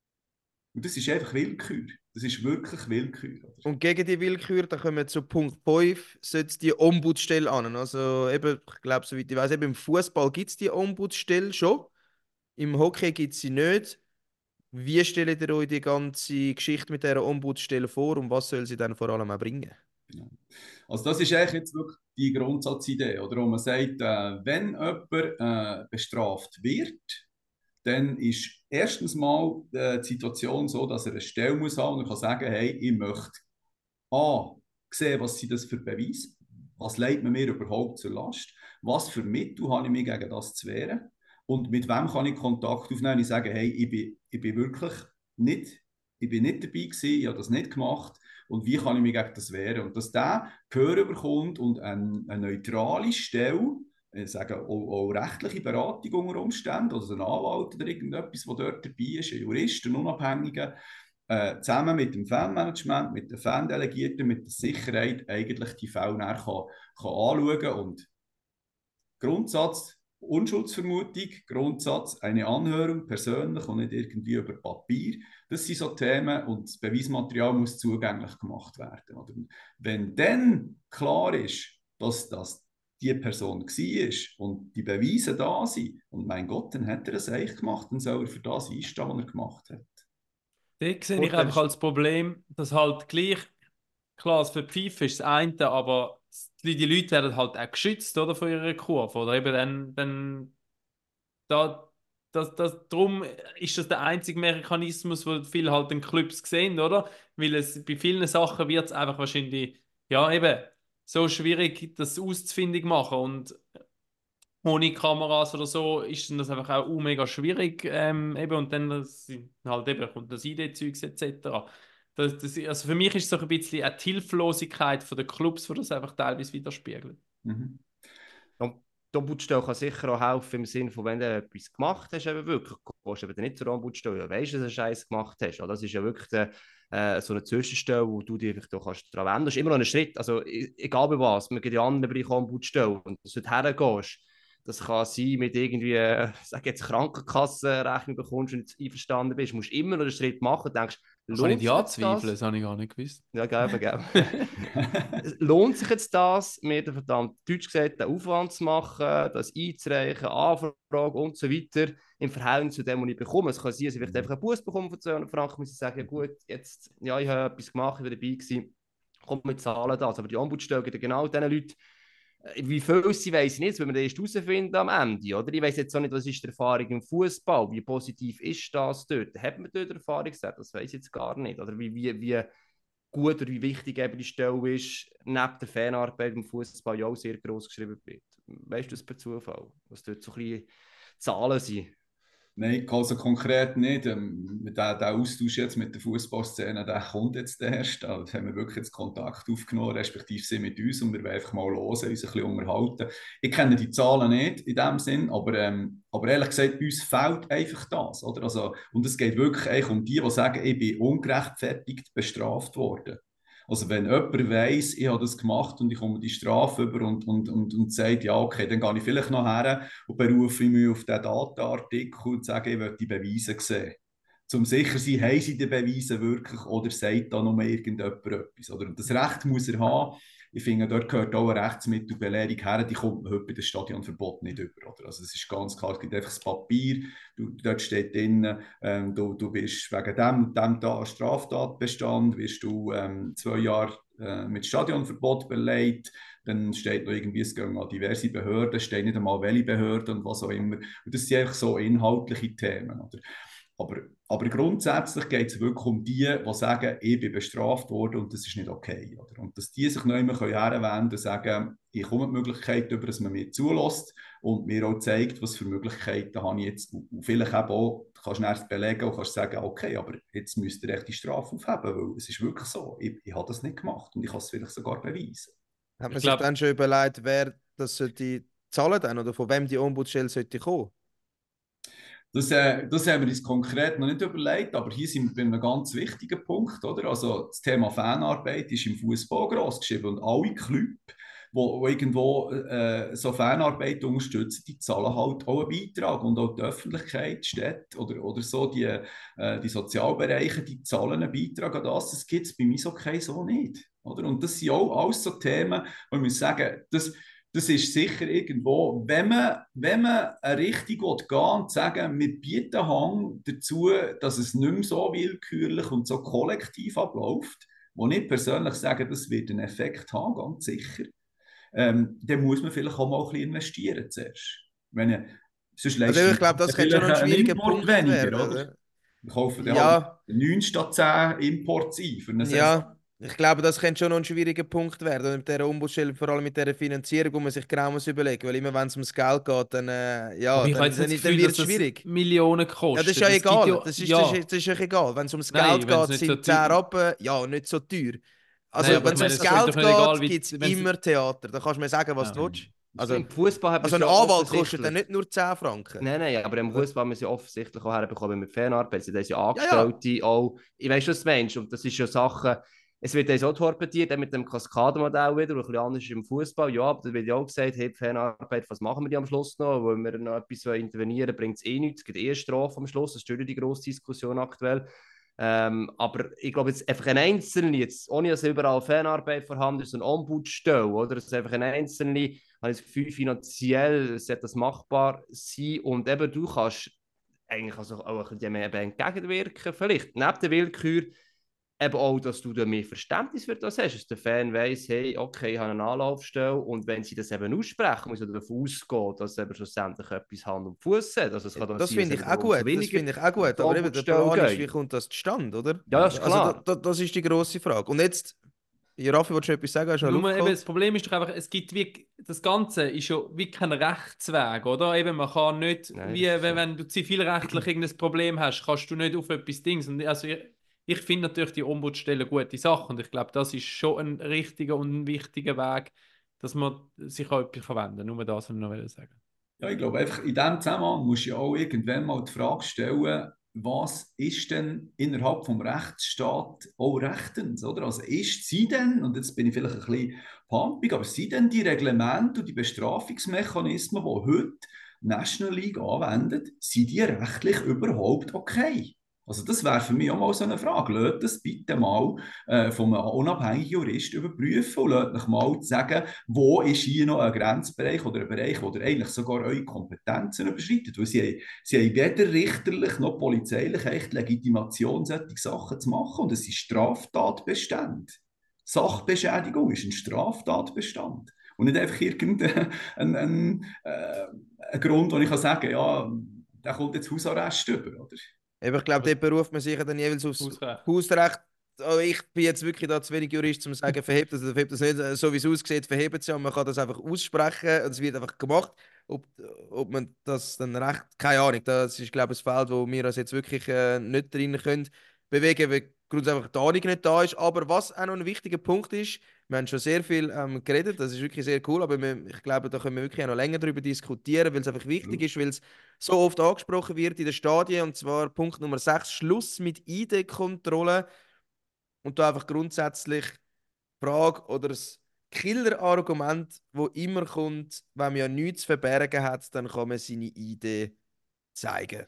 Und das ist einfach Willkür. Das ist wirklich Willkür. Oder? Und gegen die Willkür, da kommen wir zu Punkt fünf, sollte die Ombudsstelle an. Also eben, ich glaube, soweit ich weiß, eben im Fußball gibt es die Ombudsstelle schon. Im Hockey gibt es sie nicht. Wie stellt ihr euch die ganze Geschichte mit dieser Ombudsstelle vor und was soll sie dann vor allem auch bringen? Genau. Also das ist eigentlich jetzt wirklich die Grundsatzidee, oder? Wo man sagt, äh, wenn jemand äh, bestraft wird, dann ist erstens mal äh, die Situation so, dass er eine Stelle muss haben und er kann sagen, hey, ich möchte A, sehen, was sind das für Beweise, Was legt man mir überhaupt zur Last? Was für Mittel habe ich mir gegen das zu wehren? Und mit wem kann ich Kontakt aufnehmen? Ich sage, hey, ich bin, ich bin wirklich nicht, ich bin nicht dabei gewesen, ich habe das nicht gemacht. Und wie kann ich mich gegen das wehren? Und dass der Gehör bekommt und eine, eine neutrale Stelle, ich sage auch, auch rechtliche Beratung unter Umständen, oder ein Anwalt oder irgendetwas, der dort dabei ist, ein Jurist, ein Unabhängiger, äh, zusammen mit dem Fanmanagement, mit den Fandelegierten, mit der Sicherheit eigentlich die Fälle näher kann, kann anschauen kann. Und Grundsatz Unschuldsvermutung, Grundsatz eine Anhörung persönlich und nicht irgendwie über Papier. Das sind so Themen und das Beweismaterial muss zugänglich gemacht werden. Oder wenn dann klar ist, dass das die Person war und die Beweise da sind, und mein Gott, dann hat er es eigentlich gemacht, dann soll er für das einstehen, was er gemacht hat. Da sehe ich einfach als Problem, dass halt gleich, klar, für die FIFA ist das eine, aber die, die Leute werden halt auch geschützt, oder, von ihrer Kurve. Oder eben dann, dann da, das, das, darum ist das der einzige Mechanismus, wo viele halt den Clubs sehen, oder? Weil es bei vielen Sachen wird es einfach wahrscheinlich, ja eben, so schwierig, das auszufindig machen. Und ohne Kameras oder so ist dann das einfach auch uh, mega schwierig. Ähm, eben, und dann das, halt eben, kommt das I D-Zeugs et cetera. Das, das, also für mich ist es so ein bisschen eine die Hilflosigkeit der Clubs, die das einfach teilweise widerspiegelt. Mhm. Und die Ombudsstelle kann sicher auch helfen im Sinne von, wenn du etwas gemacht hast, eben wirklich, gehst du eben nicht zur Ombudsstelle, ja, weißt du, dass du einen Scheiß gemacht hast. Oder? Das ist ja wirklich der, äh, so eine Zwischenstelle, wo du dich daran wenden. Das ist immer noch ein Schritt, also egal bei was, man geht in anderen Bereichen Ombudsstelle und dass du hergehst. Das kann sein mit irgendwie, äh, sag jetzt Krankenkassenrechnung bekommst und nicht einverstanden bist. Du musst immer noch einen Schritt machen und denkst, kann ich dich anzweifeln? Das habe ich gar nicht gewusst. Ja, gerne, gerne. Lohnt sich jetzt das, mir den verdammt deutsch gesagt, den Aufwand zu machen, das einzureichen, Anfragen und so weiter, im Verhältnis zu dem, was ich bekomme? Es kann sein, dass ich vielleicht einfach einen Bus bekomme von zweihundert Franken, muss ich sagen, ja gut, jetzt, ja, ich habe etwas gemacht, ich war dabei gewesen, kommt mit Zahlen das. Aber die Ombudsstelle gibt ja genau diesen Leuten, wie viel sie weiss ich nicht, wenn wir das erst herausfinden am Ende. Oder? Ich weiss jetzt auch nicht, was ist die Erfahrung im Fußball, wie positiv ist das dort? Hat man dort Erfahrung gesagt? Das weiss ich jetzt gar nicht. Oder wie, wie, wie gut oder wie wichtig eben die Stelle ist, neben der Fanarbeit im Fußball ja auch sehr gross geschrieben wird. Weißt du das per Zufall? Was dort so ein bisschen Zahlen sind? Nein, also konkret nicht. Ähm, der, der Austausch jetzt mit der Fußballszene, der kommt jetzt erst. Da haben wir wirklich jetzt Kontakt aufgenommen, respektive sie mit uns, und wir wollen einfach mal hören, uns ein bisschen unterhalten. Ich kenne die Zahlen nicht in dem Sinn, aber, ähm, aber ehrlich gesagt, bei uns fehlt einfach das. Oder? Also, und es geht wirklich eigentlich um die, die sagen, ich bin ungerechtfertigt bestraft worden. Also wenn jemand weiss, ich habe das gemacht und ich komme die Strafe über und, und, und, und sagt, ja okay, dann gehe ich vielleicht noch her und berufe mich auf den Datenartikel und sage, ich will die Beweise sehen. Zum sicher sein, haben sie die Beweise wirklich oder sagt da noch mal irgendjemand etwas. Oder? Und das Recht muss er haben. Ich finde, dort gehört auch eine Rechtsmittelbelehrung her, die kommt man heute bei dem Stadionverbot nicht über. Oder? Also es ist ganz klar, es gibt einfach das Papier, du, dort steht drin, ähm, du, du bist wegen dem, dem da Straftatbestand, wirst du ähm, zwei Jahre äh, mit Stadionverbot belegt, dann steht noch irgendwie, es gehen an diverse Behörden, steht nicht einmal welche Behörden und was auch immer. Und das sind einfach so inhaltliche Themen. Oder? Aber, aber grundsätzlich geht es wirklich um die, die sagen, ich bin bestraft worden und das ist nicht okay. Oder? Und dass die sich nicht mehr herwenden und sagen, ich komme die Möglichkeit über, dass man mir zulässt und mir auch zeigt, was für Möglichkeiten habe ich jetzt. Und vielleicht eben auch, kannst du erst belegen und kannst sagen, okay, aber jetzt müsst ihr echt die Strafe aufheben, weil es ist wirklich so, ich, ich habe das nicht gemacht und ich kann es vielleicht sogar beweisen. Hat man Ich sich glaub- dann schon überlegt, wer das sollte zahlen dann, oder von wem die Ombudsstelle sollte kommen? Das, äh, das haben wir uns konkret noch nicht überlegt, aber hier sind wir bei einem ganz wichtigen Punkt. Oder? Also das Thema Fanarbeit ist im Fußball gross geschrieben und alle Clubs, die irgendwo äh, so Fanarbeit unterstützen, die zahlen halt auch einen Beitrag. Und auch die Öffentlichkeit, die Städte oder, oder so, die, äh, die Sozialbereiche, die zahlen einen Beitrag an das. Das gibt es bei Eishockey so nicht. Oder? Und das sind auch alles so Themen, wo ich muss sagen, das Das ist sicher irgendwo, wenn man, wenn man eine Richtung gehen will und sagen, wir bieten Hang dazu, dass es nicht mehr so willkürlich und so kollektiv abläuft, wo ich persönlich sage, das wird einen Effekt haben, ganz sicher, ähm, dann muss man vielleicht auch mal ein bisschen investieren zuerst. Wenn, sonst Also ich glaube, das könnte schon ein schwieriger Punkt werden. oder? Wir kaufen dann Ja. halt neun statt zehn Imports ein für eine Saison. Ja, Ich glaube, das könnte schon noch ein schwieriger Punkt werden. Und mit dieser Ombudsstelle, vor allem mit dieser Finanzierung, wo man sich genau muss überlegen, weil immer wenn es ums Geld geht, dann, äh, ja, Aber ich habe dann, jetzt dann, nicht das dann Gefühl, wird dass es das schwierig. Millionen Ja, kostet. das ist ja Es gibt egal. ja, Das ist, das ja. ist, das ist ja egal. Wenn es ums Nein, Geld wenn es geht, nicht so sind zehn teuer... Rappen ja nicht so teuer. Also, Nein, aber wenn ich es meine, ums es ist Geld doch nicht egal, geht, wie... gibt es Wenn's... immer Theater. Da kannst du mir sagen, was Ja. du willst. Also, Im Fußball hat man also es ein ja Anwalt kostet offensichtlich... dann nicht nur zehn Franken. Nein, nein, aber im Oder? Fußball haben wir es ja offensichtlich auch herbekommen mit Fanarbeit. Sie haben ja Ja, ja. Angestellte auch. Ich weiß, was du meinst. Und das ist ja Sachen... Es wird uns auch torpediert, mit dem Kaskadenmodell wieder, ein bisschen anders im Fußball. Ja, aber da wird ja auch gesagt, hey, Fanarbeit, was machen wir die am Schluss noch? Wollen wir noch etwas intervenieren, bringt es eh nichts. Es gibt eh Strafe am Schluss. Das ist die grosse Diskussion aktuell. Ähm, aber ich glaube, jetzt einfach ein Einzelne, jetzt, ohne dass überall Fanarbeit vorhanden ist, so eine Ombudsstelle, oder? Es ist einfach ein Einzelne, habe ich das Gefühl, finanziell sollte das machbar sein. Und eben, du kannst eigentlich also auch ein bisschen mehr entgegenwirken, vielleicht. Neben der Willkür, eben auch, dass du da mehr Verständnis für das hast, dass der Fan weiss, hey, okay, ich habe eine Anlaufstelle und wenn sie das eben aussprechen, muss er davon ausgehen, dass es eben schlussendlich etwas Hand und Fuß hat. Also es kann Das sein, finde dass ich auch umso gut. Das weniger finde ich auch gut. die Aber eben der Ombudsstelle Plan ist, wie geht. kommt das zustande, oder? Ja, das ist Also da, klar. da, das ist die grosse Frage. Und jetzt, Raffi, wolltest du etwas sagen? Hast du noch Nur Luft eben, das geholt? Problem ist doch einfach, es gibt wie, das Ganze ist ja wie kein Rechtsweg, oder? Eben, man kann nicht, Nein, wie, das ist wenn, so. wenn du zivilrechtlich irgendein Problem hast, kannst du nicht auf etwas Dings. Und also ich, ich finde natürlich die Ombudsstelle eine gute Sache und ich glaube, das ist schon ein richtiger und ein wichtiger Weg, dass man sich auch etwas verwenden. Nur das wollte ich noch sagen. Ja, ich glaube, einfach in diesem Zusammenhang musst du ja auch irgendwann mal die Frage stellen, was ist denn innerhalb vom Rechtsstaat auch rechtens, oder? Also ist sie denn, und jetzt bin ich vielleicht ein bisschen pampig, aber sind denn die Reglemente und die Bestrafungsmechanismen, die heute die National League anwendet, sind die rechtlich überhaupt okay? Also das wäre für mich auch mal so eine Frage. Lasst das bitte mal äh, von einem unabhängigen Jurist überprüfen und lasst euch mal sagen, wo ist hier noch ein Grenzbereich oder ein Bereich, wo ihr eigentlich sogar eure Kompetenzen überschreitet. Weil sie haben, sie haben weder richterlich noch polizeilich echt Legitimation, solche Sachen zu machen. Und es ist Straftatbestand. Sachbeschädigung ist ein Straftatbestand. Und nicht einfach irgendein ein, ein, äh, ein Grund, wo ich kann sagen kann, ja, der kommt jetzt Hausarrest über, oder? Eben, ich glaube, dort beruft man sich ja dann jeweils aufs Hausrecht. Hausrecht. Also ich bin jetzt wirklich da zu wenig Jurist, um zu sagen, verhebt das, oder verhebt das nicht. So wie es aussieht, verhebt es ja. Und man kann das einfach aussprechen und es wird einfach gemacht. Ob, ob man das dann recht, keine Ahnung, das ist, glaube ich, ein Feld, wo wir uns jetzt wirklich äh, nicht drin können bewegen, weil grundsätzlich die Ahnung nicht da ist. Aber was auch noch ein wichtiger Punkt ist, wir haben schon sehr viel ähm, geredet, das ist wirklich sehr cool, aber wir, ich glaube, da können wir wirklich auch noch länger darüber diskutieren, weil es einfach wichtig ist, weil es so oft angesprochen wird in den Stadien, und zwar Punkt Nummer sechs, Schluss mit I D-Kontrolle. Und da einfach grundsätzlich die Frage oder das Killer-Argument, wo immer kommt, wenn man ja nichts zu verbergen hat, dann kann man seine I D zeigen.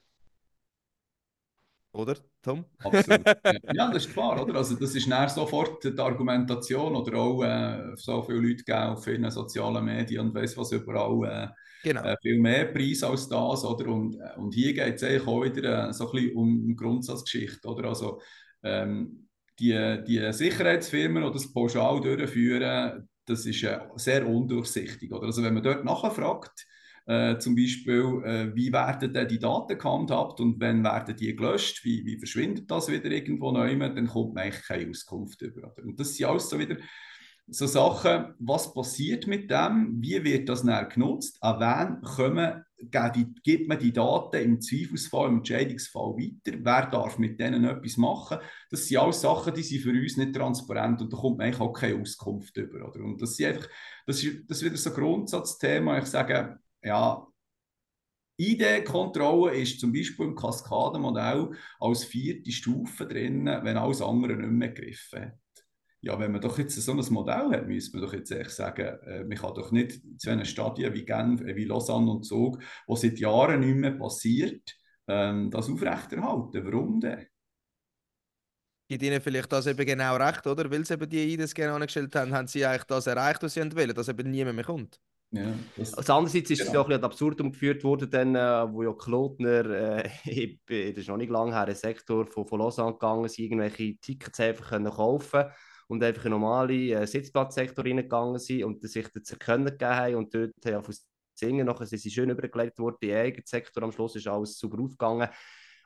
Oder, Tom? Absolut. Ja, ja, das ist klar, oder? Also das ist dann sofort die Argumentation oder auch äh, so viele Leute geben auf vielen sozialen Medien und weiss was überall äh, Genau. äh, viel mehr Preis als das, oder? Und, äh, und hier geht es eigentlich auch wieder äh, so ein bisschen um eine Grundsatzgeschichte, oder? Also ähm, die, die Sicherheitsfirmen, die das pauschal durchführen, das ist äh, sehr undurchsichtig, oder? Also wenn man dort nachfragt, Äh, zum Beispiel, äh, wie werden denn die Daten gehandhabt und wann werden die gelöscht? Wie, wie verschwindet das wieder irgendwo neu? Dann kommt man eigentlich keine Auskunft über. Oder? Und das sind alles so wieder so Sachen, was passiert mit dem? Wie wird das dann genutzt? An wen kommen, die, gibt man die Daten im Zweifelsfall, im Entscheidungsfall weiter? Wer darf mit denen etwas machen? Das sind alles Sachen, die sind für uns nicht transparent und da kommt man eigentlich auch keine Auskunft über. Oder? Und das, sind einfach, das, ist, das ist wieder so ein Grundsatzthema. Ich sage, ja, I D-Kontrolle ist zum Beispiel im Kaskadenmodell als vierte Stufe drin, wenn alles andere nicht mehr gegriffen hat. Ja, wenn man doch jetzt so ein Modell hat, müsste man doch jetzt echt sagen, äh, man kann doch nicht zu einer Stadien wie Genf, äh, wie Lausanne und Zug, wo seit Jahren nicht mehr passiert, ähm, das aufrechterhalten. Warum denn? Gibt ihnen vielleicht das eben genau recht, oder? Weil sie eben die I Ds gerne angestellt haben, haben sie eigentlich das erreicht, was sie wollen, dass eben niemand mehr kommt. Ja, das, Also andererseits ist es genau. ja auch ein bisschen ad absurdum geführt worden, dann, äh, wo ja Klotner, äh, ich, das ist noch nicht lange her, in den Sektor von, von Lausanne gegangen sind, irgendwelche Tickets einfach können kaufen und einfach in den normalen äh, Sitzplatzsektor reingegangen sind und sich das zu erkennen gegeben haben und dort haben von singen, nachher sind sie schön übergelegt worden, in den eigenen Sektor, am Schluss ist alles super aufgegangen.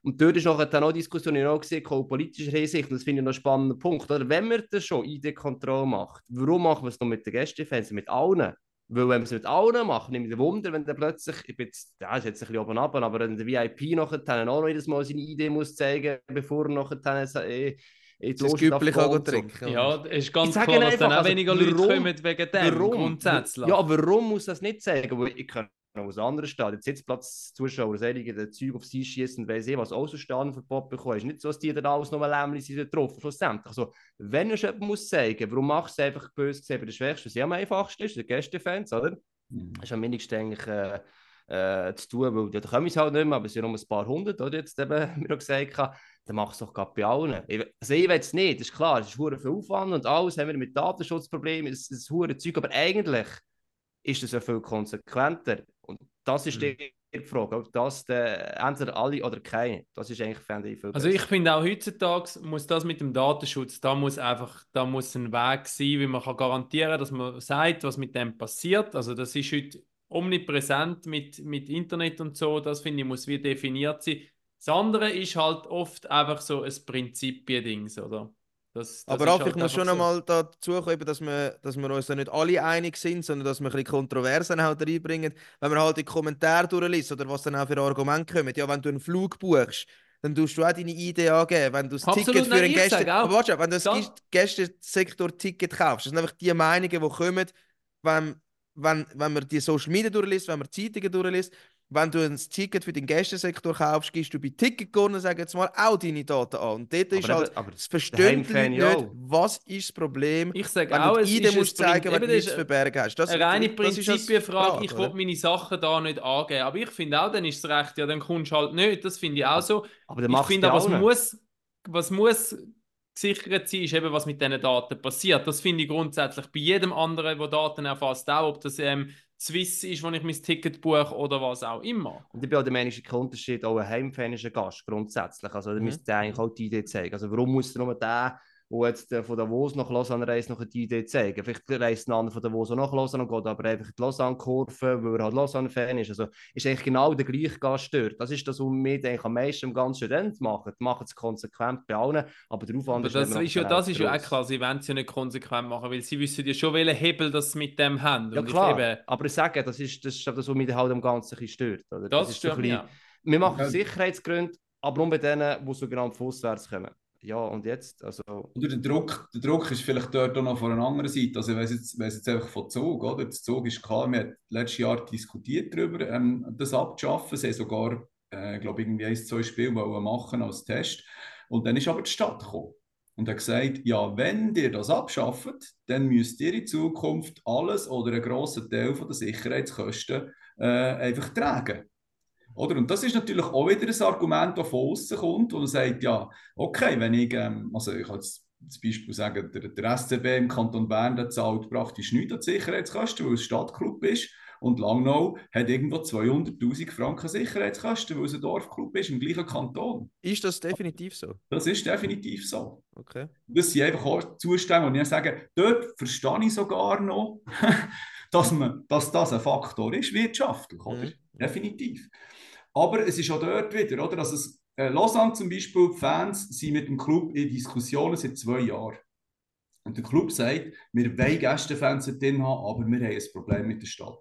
Und dort ist nachher dann auch Diskussion, ich habe auch gesehen, auch politischer Hinsicht, und das finde ich noch einen spannenden Punkt. Oder? Wenn man das schon I D-Kontrolle macht, warum machen wir es noch mit den Gästefans, mit allen? Weil wenn wir es mit allen machen, nehme ich mich Wunder, wenn dann plötzlich, ich bin jetzt, ja, ist jetzt ein bisschen oben ab, aber wenn der V I P nachher dann auch noch jedes Mal seine I D muss zeigen, bevor er nachher dann äh, in die Das Loge Güppli darf kann und so. trinken. Ja, es ist ganz Ich sage klar, dass einfach, dann auch also, weniger Leute warum- kommen wegen dem, Warum? grundsätzlich. Ja, aber warum muss das nicht zeigen? Weil ich kann aus anderen Stadien, Sitzplatz, Zuschauer, solche die Zeug auf sie schießen, weiss ich, was auch so Stadionverbot bekommen. Es ist nicht so, dass die dann alles noch Lämmchen sind getroffen, schlussendlich. Also, wenn es jemand muss zeigen, warum machst du es einfach böse gesehen bei den Schwächsten? Was ja am einfachsten ist, die Gästefans, oder? Mhm. Das ist am wenigsten eigentlich äh, äh, zu tun, weil da kommen sie halt nicht mehr, aber es sind nur ein paar hundert, oder? Jetzt eben, wie wir auch gesagt haben, dann mach es doch gerade bei allen. Ich, also ich will es nicht, das ist klar, es ist verdammt viel Aufwand und alles, haben wir mit Datenschutzproblemen, es ist verdammt Zeug, aber eigentlich ist das ja viel konsequenter. Und das ist Mhm. die Frage, ob das der, entweder alle oder keine, das ist eigentlich, fände ich, viel Also ich besser. finde auch heutzutage muss das mit dem Datenschutz, da muss einfach, da muss ein Weg sein, wie man kann garantieren, dass man sagt, was mit dem passiert. Also das ist heute omnipräsent mit, mit Internet und so, das finde ich, muss wie definiert sein. Das andere ist halt oft einfach so ein Prinzipien-Ding, oder? Das, das Aber ist Ralf, halt ich muss einfach schon so. einmal dazu kommen, dass wir, dass wir uns da nicht alle einig sind, sondern dass wir ein bisschen Kontroversen halt reinbringen. Wenn man halt die Kommentare durchliest oder was dann auch für Argumente kommen. Ja, wenn du einen Flug buchst, dann tust du auch deine I D angeben. Wenn du das Absolut, Ticket für nein, einen ich Gäste... sage auch, Aber warte, schon, wenn du das das- Gästesektor-Ticket kaufst, das sind einfach die Meinungen, die kommen, wenn, wenn, wenn man die Social Media durchliest, wenn man Zeitungen durchliest. Wenn du ein Ticket für den Gästesektor kaufst, gibst du bei Ticketcorner, sagen jetzt mal, auch deine Daten an. Und dort ist Aber halt, eben- aber das der verstehen die Leute Heimfan nicht, ja auch. was ist das Problem, Ich sage wenn auch, du es die I D ist musst ein zeigen, Prin- wenn du eben, das nichts ist zu verbergen hast. Das, eine reine das ist das Prinzipienfrage. Ich oder? will meine Sachen da nicht angeben. Aber ich finde auch, dann ist es recht, ja, dann kommst du halt nicht. Das finde ich auch so. Aber dann Ich machst du finde bei aber, was allen. muss, was muss gesichert sein, ist eben, was mit diesen Daten passiert. Das finde ich grundsätzlich bei jedem anderen, der Daten erfasst, auch, ob das ähm, Swiss ist, wo ich mein Ticket buche oder was auch immer. Und ich bin auch der Meinung, kein Unterschied, auch ein Heimfan ist ein Gast, grundsätzlich. Also, da Mhm. müsste der eigentlich auch die Idee zeigen. Also, warum muss nur der, der jetzt äh, von Davos nach Lausanne reist, noch die Idee zeigen? Vielleicht reist ein anderer von Davos auch nach Lausanne und geht aber einfach in die Lausanne-Kurve, weil er halt Lausanne-Fan ist. Also, ist eigentlich genau der gleiche Gast dort. Das ist das, was wir eigentlich am meisten im ganzen Student machen. Die machen es konsequent bei allen, aber der Aufwand Aber ist das eben ist ja, nachher das ist ja auch gross. klar, sie wollen es ja nicht konsequent machen, weil sie wissen ja schon, welchen Hebel das sie mit dem haben. Ja Und klar, ich eben, aber ich sage, das ist das, ist das was mich halt am Ganzen ein bisschen stört. Oder? das ist so ein stört mich bisschen, auch. wir machen Ja. Sicherheitsgründe, aber nur bei denen, die sogenannt fußwärts kommen. Ja, und jetzt? Also, Oder der Druck, der Druck ist vielleicht dort auch noch von einer anderen Seite. Also, ich weiss jetzt, weiss jetzt einfach von Zug, oder? Das Zug ist klar, wir haben letztes Jahr diskutiert darüber, ähm, das abzuschaffen. Sie haben sogar, äh, glaube irgendwie ein, zwei Spiele wollen machen als Test. Und dann ist aber die Stadt gekommen und hat gesagt, ja, wenn ihr das abschafft, dann müsst ihr in Zukunft alles oder einen grossen Teil von der Sicherheitskosten äh, einfach tragen. Oder? Und das ist natürlich auch wieder ein Argument, das von außen kommt, und sagt, ja, okay, wenn ich, ähm, also ich kann jetzt zum Beispiel sagen, der, der S C B im Kanton Bern, der zahlt praktisch nichts an die Sicherheitskosten, weil es ein Stadtclub ist, und Langnau hat irgendwo zweihunderttausend Franken Sicherheitskosten, weil es ein Dorfclub ist im gleichen Kanton. Ist das definitiv so? Das ist definitiv so. Okay. Das sind einfach auch Zustände, und ich sage, dort verstehe ich sogar noch, dass, man, dass das ein Faktor ist, wirtschaftlich, oder? Mhm. Definitiv. Aber es ist auch dort wieder, oder? Also es, äh, Lausanne zum Beispiel, die Fans sind mit dem Club in Diskussionen seit zwei Jahren. Und der Club sagt, wir wollen Gästefans drin haben, aber wir haben ein Problem mit der Stadt.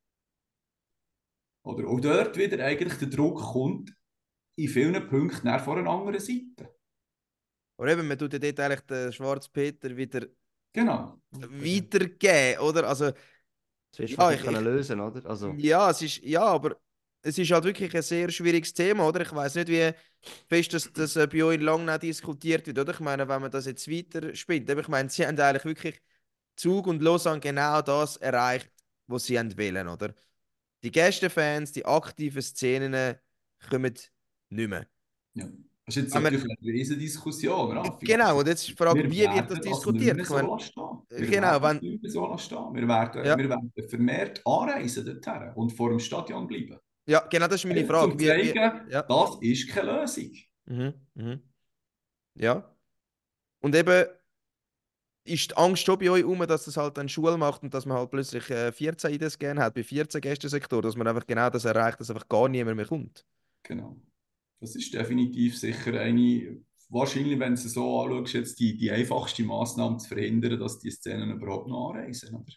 Oder auch dort wieder eigentlich der Druck kommt in vielen Punkten nach von einer anderen Seite. Aber eben, man tut ja dort eigentlich den Schwarzen Peter wieder Genau. weitergeben, oder? Also, das wirst du Ja, nicht ich- können ich- lösen, oder? Also, ja, es ist, ja, aber es ist halt wirklich ein sehr schwieriges Thema, oder? Ich weiß nicht, wie fest das, das äh, bei euch in Langnau diskutiert wird, oder? Ich meine, wenn man das jetzt weiterspinnt, aber ich meine, sie haben eigentlich wirklich Zug und Lausanne genau das erreicht, was sie haben wollen, oder? Die Gästefans, die aktiven Szenen kommen nicht mehr. Ja. Das ist jetzt Aber- natürlich eine riesige Diskussion, Raffi. Genau, und jetzt ist die Frage, Wir wie wird werden das das diskutiert? nicht Ich mehr so meine, lassen stehen. Wir genau, werden wenn- es nicht mehr so lassen stehen. Wir werden, Ja. wir werden vermehrt anreisen dorthin und vor dem Stadion bleiben. ja, genau, das ist meine Einfach Frage. zum Wie, wie, zeigen, ja. das ist keine Lösung. Mhm, mhm. Ja. Und eben ist die Angst schon bei euch um, dass das halt dann Schule macht und dass man halt plötzlich äh, vierzehn I Ds gerne hat, bei vierzehn Gästesektoren, dass man einfach genau das erreicht, dass einfach gar niemand mehr kommt. Genau. Das ist definitiv sicher eine, wahrscheinlich, wenn du es so anschaust, jetzt die, die einfachste Massnahme zu verhindern, dass die Szenen überhaupt noch anreisen. Oder?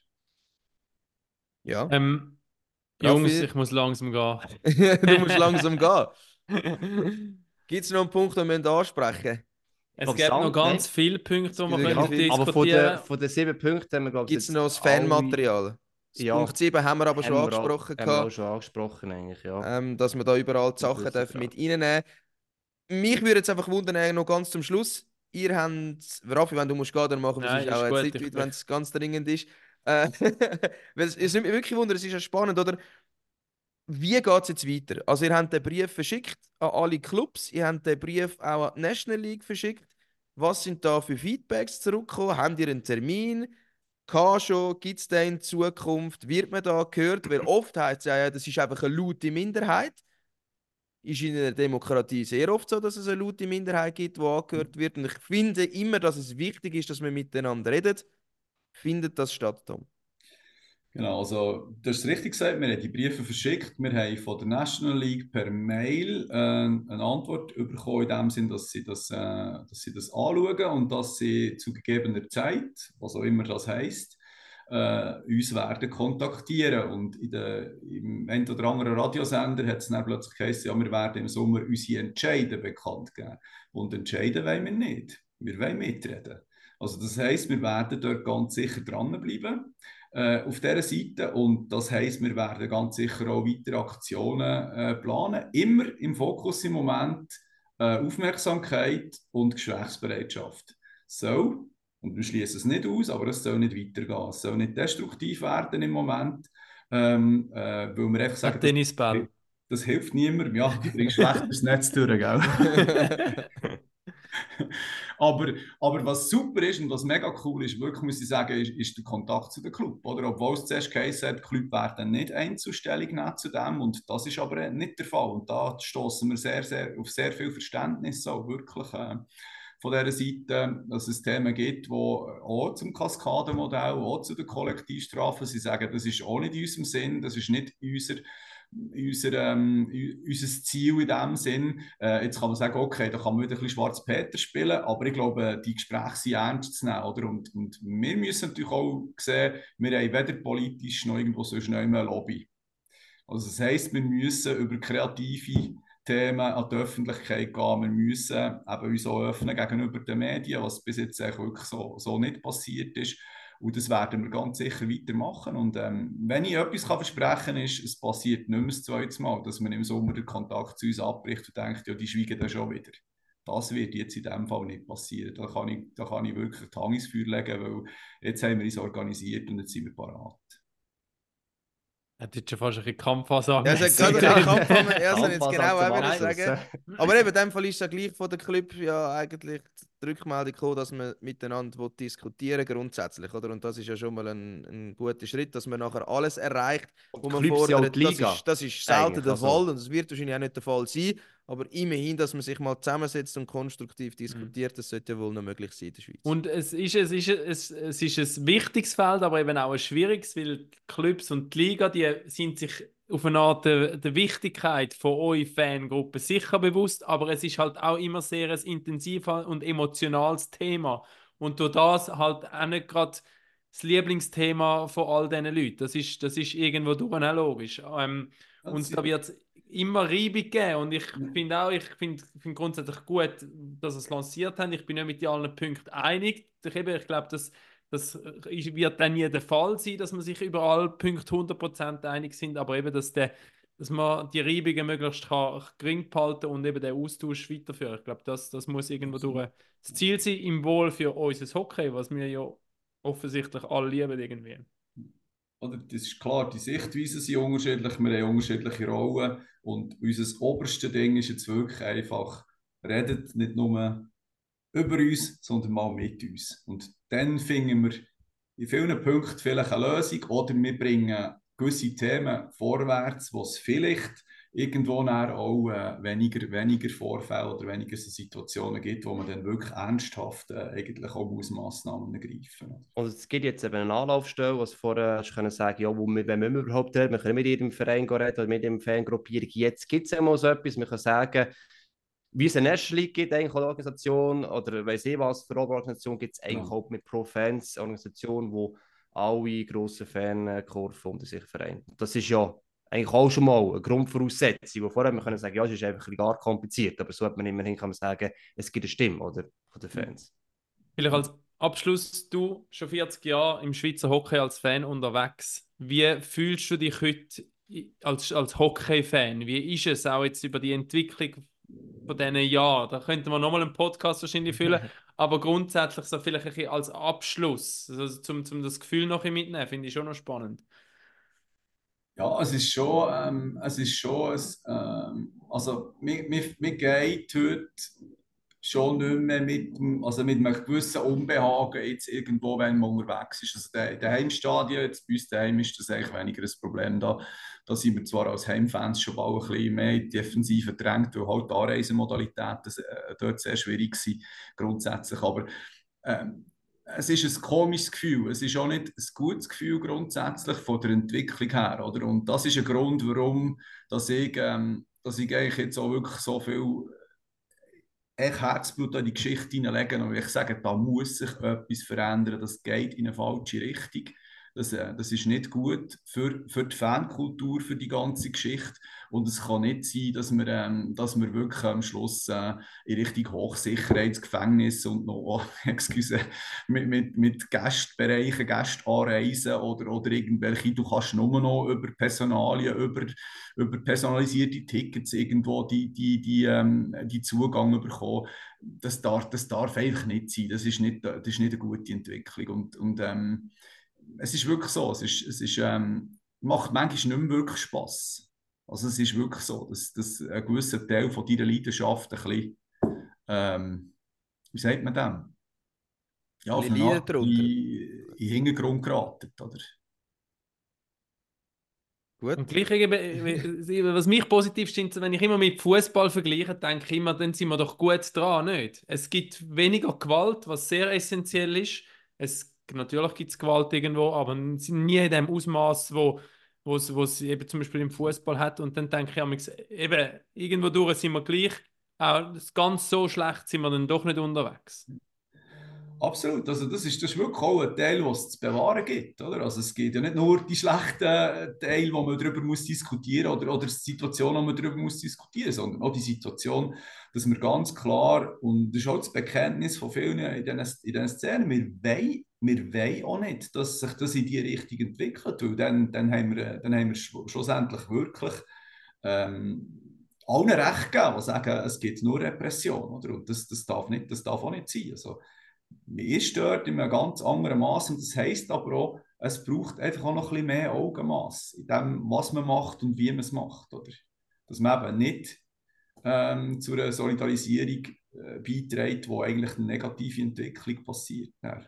Ja. Ähm, Raffi? Jungs, ich muss langsam gehen. Du musst langsam gehen. Gibt es noch einen Punkt, den wir ansprechen müssen? Es glaub, gibt noch Sand- ganz nein. viele Punkte, die wir gibt können wirklich viel. Aber von diskutieren den, von den sieben Punkten haben wir, glaube ich, Gibt es jetzt noch das alle- Fanmaterial? Das Ja. Punkt sieben haben wir aber schon haben wir auch- angesprochen. Haben wir auch gehabt. schon angesprochen, eigentlich, ja. ähm, dass wir da überall die Sachen das dürfen ist mit reinnehmen. Mich würde jetzt einfach wundern, äh, noch ganz zum Schluss. Ihr habt, Raffi, wenn du musst gehen, dann machen wir Nein, es auch ist jetzt gut, nicht, ich- wenn es ganz dringend ist. Äh, weil es, es nimmt mich wirklich wunder, es ist ja spannend, oder? Wie geht es jetzt weiter? Also ihr habt den Brief verschickt an alle Clubs, ihr habt den Brief auch an die National League verschickt. Was sind da für Feedbacks zurückgekommen? Habt ihr einen Termin? Kann schon? Gibt es den in Zukunft? Wird man da gehört? Weil oft heißt es ja, ja, das ist einfach eine laute Minderheit. Ist in einer Demokratie sehr oft so, dass es eine laute Minderheit gibt, die angehört wird. Und ich finde immer, dass es wichtig ist, dass wir miteinander reden. Findet das statt, Tom? Genau, also du hast es richtig gesagt, wir haben die Briefe verschickt. Wir haben von der National League per Mail äh, eine Antwort bekommen, in dem Sinn, dass sie das, äh, dass sie das anschauen und dass sie zu gegebener Zeit, was auch immer das heisst, äh, uns werden kontaktieren. Und in der, im einen oder anderen Radiosender hat es dann plötzlich geheißen, ja, wir werden im Sommer unsere Entscheide bekannt geben. Und entscheiden wollen wir nicht. Wir wollen mitreden. Also das heisst, wir werden dort ganz sicher dranbleiben. Äh, auf dieser Seite. Und das heisst, wir werden ganz sicher auch weitere Aktionen äh, planen. Immer im Fokus im Moment äh, Aufmerksamkeit und Gesprächsbereitschaft. So, und wir schließen es nicht aus, aber es soll nicht weitergehen. Es soll nicht destruktiv werden im Moment, ähm, äh, weil wir einfach sagen, Ein Tennisball. das, das hilft niemandem. Ja, du bringst schlecht durchs Netz durch, gell? aber, aber was super ist und was mega cool ist, wirklich muss ich sagen, ist, ist der Kontakt zu dem Club. Oder? Obwohl es zuerst geheißen hat, der Club werden nicht Einzelstellung nehmen zu dem. Und das ist aber nicht der Fall. Und da stoßen wir sehr, sehr, auf sehr viel Verständnis auch wirklich äh, von dieser Seite, dass es Themen gibt, wo auch zum Kaskadenmodell, auch zu den Kollektivstrafen, sie sagen, das ist auch nicht in unserem Sinn, das ist nicht unser Unser, ähm, unser Ziel in dem Sinn. Äh, jetzt kann man sagen, okay, da kann man wieder ein bisschen Schwarz-Peter spielen, aber ich glaube, die Gespräche sind ernst zu nehmen. Oder? Und, und wir müssen natürlich auch sehen, wir haben weder politisch noch irgendwo sonst noch eine Lobby. Also das heisst, wir müssen über kreative Themen an die Öffentlichkeit gehen. Wir müssen eben uns auch öffnen gegenüber den Medien, was bis jetzt eigentlich wirklich so, so nicht passiert ist. Und das werden wir ganz sicher weitermachen. Und ähm, wenn ich etwas kann versprechen kann, ist, es passiert nicht mehr das zweite Mal, dass man im Sommer den Kontakt zu uns abbricht und denkt, ja, die schweigen da schon wieder. Das wird jetzt in diesem Fall nicht passieren. Da kann ich, da kann ich wirklich die Hand ins Feuer legen, weil jetzt haben wir uns organisiert und jetzt sind wir parat. Das ist schon fast ein bisschen Kampfansage. Ja, es hat gerade einen Kampf, ja, soll jetzt genau auch wieder Abschluss, sagen. Aber eben, in dem Fall ist es ja gleich von der Club ja eigentlich die Rückmeldung gekommen, dass man miteinander diskutieren will, grundsätzlich, oder? Und das ist ja schon mal ein, ein guter Schritt, dass man nachher alles erreicht, wo man Clubs sind ja auch fordert. die Das Liga. ist, das ist selten Eigentlich, der also- Fall und es wird wahrscheinlich auch nicht der Fall sein. Aber immerhin, dass man sich mal zusammensetzt und konstruktiv diskutiert, das sollte ja wohl noch möglich sein in der Schweiz. Und es ist, es, ist, es, es ist ein wichtiges Feld, aber eben auch ein schwieriges, weil die Clubs und die Liga, die sind sich auf eine Art der, der Wichtigkeit von eurer Fangruppe sicher bewusst, aber es ist halt auch immer sehr ein intensives und emotionales Thema. Und durch das halt auch nicht gerade das Lieblingsthema von all diesen Leuten. Das ist, das ist irgendwo durch auch logisch. Ähm, und da wird es immer Reibung geben. Und ich finde auch, ich finde find grundsätzlich gut, dass sie es lanciert haben. Ich bin nicht mit allen Punkten einig. Ich, eben, ich glaube, das, das wird dann nie der Fall sein, dass man sich über alle Punkte hundert Prozent einig sind. Aber eben, dass, der, dass man die Reibungen möglichst kann, gering behalten und eben den Austausch weiterführen. Ich glaube, das, das muss irgendwo durch das Ziel sein, im Wohl für unser Hockey, was wir ja offensichtlich alle lieben irgendwie. Oder, das ist klar, die Sichtweisen sind unterschiedlich, wir haben unterschiedliche Rollen und unser oberstes Ding ist jetzt wirklich einfach, redet nicht nur über uns, sondern mal mit uns. Und dann finden wir in vielen Punkten vielleicht eine Lösung oder wir bringen gewisse Themen vorwärts, wo es vielleicht irgendwo auch äh, weniger, weniger Vorfälle oder weniger so Situationen gibt, wo man dann wirklich ernsthaft äh, eigentlich auch muss Massnahmen ergreifen muss. Und es gibt jetzt eben eine Anlaufstelle, was vorher hast können sagen, ja, wo wir, wenn wir überhaupt reden, wir können mit jedem Verein reden oder mit jedem Fangruppieren. Jetzt gibt es einmal so etwas, wir können sagen, wie es eine National League gibt, eigentlich eine Organisation, oder weiss ich was für eine Organisation, gibt es eigentlich Ja. auch mit Pro-Fans eine Organisation, wo alle grossen Fankurven unter sich vereint. Das ist ja eigentlich auch schon mal eine Grundvoraussetzung, wo vorher wir können sagen, ja, es ist einfach ein bisschen gar kompliziert, aber so hat man immerhin kann man sagen, es gibt eine Stimme, oder, von den Fans. Vielleicht als Abschluss, du schon vierzig Jahre im Schweizer Hockey als Fan unterwegs. Wie fühlst du dich heute als, als Hockey-Fan? Wie ist es auch jetzt über die Entwicklung von diesen Jahren? Da könnte man nochmal einen Podcast wahrscheinlich füllen, aber grundsätzlich so vielleicht ein bisschen als Abschluss, also zum, zum das Gefühl noch ein bisschen mitnehmen, finde ich schon noch spannend. Ja, es ist schon, ähm, es ist schon, ein, ähm, also mir, mir, mir geht heute schon nicht mehr mit, dem- also mit einem gewissen Unbehagen jetzt irgendwo, wenn man unterwegs ist. Also der, der Heimstadion, jetzt bei uns daheim ist das eigentlich weniger ein Problem. Da, da sind wir zwar als Heimfans schon bald ein bisschen mehr in die Defensive gedrängt, weil halt die Anreisemodalitäten äh, dort sehr schwierig sind, grundsätzlich. Aber ähm, es ist ein komisches Gefühl. Es ist auch nicht ein gutes Gefühl grundsätzlich von der Entwicklung her. Oder? Und das ist ein Grund, warum dass ich, ähm, dass ich eigentlich jetzt auch wirklich so viel echt Herzblut in die Geschichte hineinlegen und ich sage, da muss sich etwas verändern, das geht in eine falsche Richtung. Das, äh, das ist nicht gut für, für die Fankultur, für die ganze Geschichte. Und es kann nicht sein, dass wir, ähm, dass wir wirklich am Schluss äh, in Richtung Hochsicherheitsgefängnis und noch, excuse, mit, mit, mit Gästbereichen, Gästanreisen oder, oder irgendwelche, du kannst nur noch über Personalien, über, über personalisierte Tickets irgendwo die, die, die, ähm, die Zugang bekommen. Das darf, das darf einfach nicht sein. Das ist nicht, das ist nicht eine gute Entwicklung. Und, und ähm, es ist wirklich so, es, ist, es ist, ähm, macht manchmal nicht mehr wirklich Spass. Also es ist wirklich so, dass, dass ein gewisser Teil von deiner Leidenschaft ein bisschen, ähm, wie sagt man dem? Ja, auf eine Art in, in den Hintergrund geraten, oder? Gut. Und gleich eben, was mich positiv stimmt, wenn ich immer mit Fußball vergleiche, denke ich immer, dann sind wir doch gut dran, nicht? Es gibt weniger Gewalt, was sehr essentiell ist. Es, natürlich gibt es Gewalt irgendwo, aber nie in dem Ausmaß, wo wo es eben zum Beispiel im Fußball hat. Und dann denke ich manchmal, eben, irgendwo durch sind wir gleich, auch ganz so schlecht sind wir dann doch nicht unterwegs. Absolut, also das ist, das ist wirklich auch ein Teil, was es zu bewahren gibt, oder? Also es gibt ja nicht nur die schlechten Teile, wo man darüber muss diskutieren oder, oder die Situation, wo man darüber muss diskutieren, sondern auch die Situation, dass wir ganz klar, und das ist auch das Bekenntnis von vielen in diesen, in diesen Szenen, wir wollen, wir wollen auch nicht, dass sich das in die Richtung entwickelt, weil dann, dann, haben, wir, dann haben wir schlussendlich wirklich ähm, allen Recht gegeben, die sagen, es gibt nur Repression, oder? Und das, das, darf nicht, das darf auch nicht sein. Also, man ist dort in einem ganz anderen Maß und das heisst aber auch, es braucht einfach auch noch ein bisschen mehr Augenmaß in dem, was man macht und wie man es macht. Oder? Dass man eben nicht ähm, zu einer Solidarisierung äh, beiträgt, wo eigentlich eine negative Entwicklung passiert. Ja.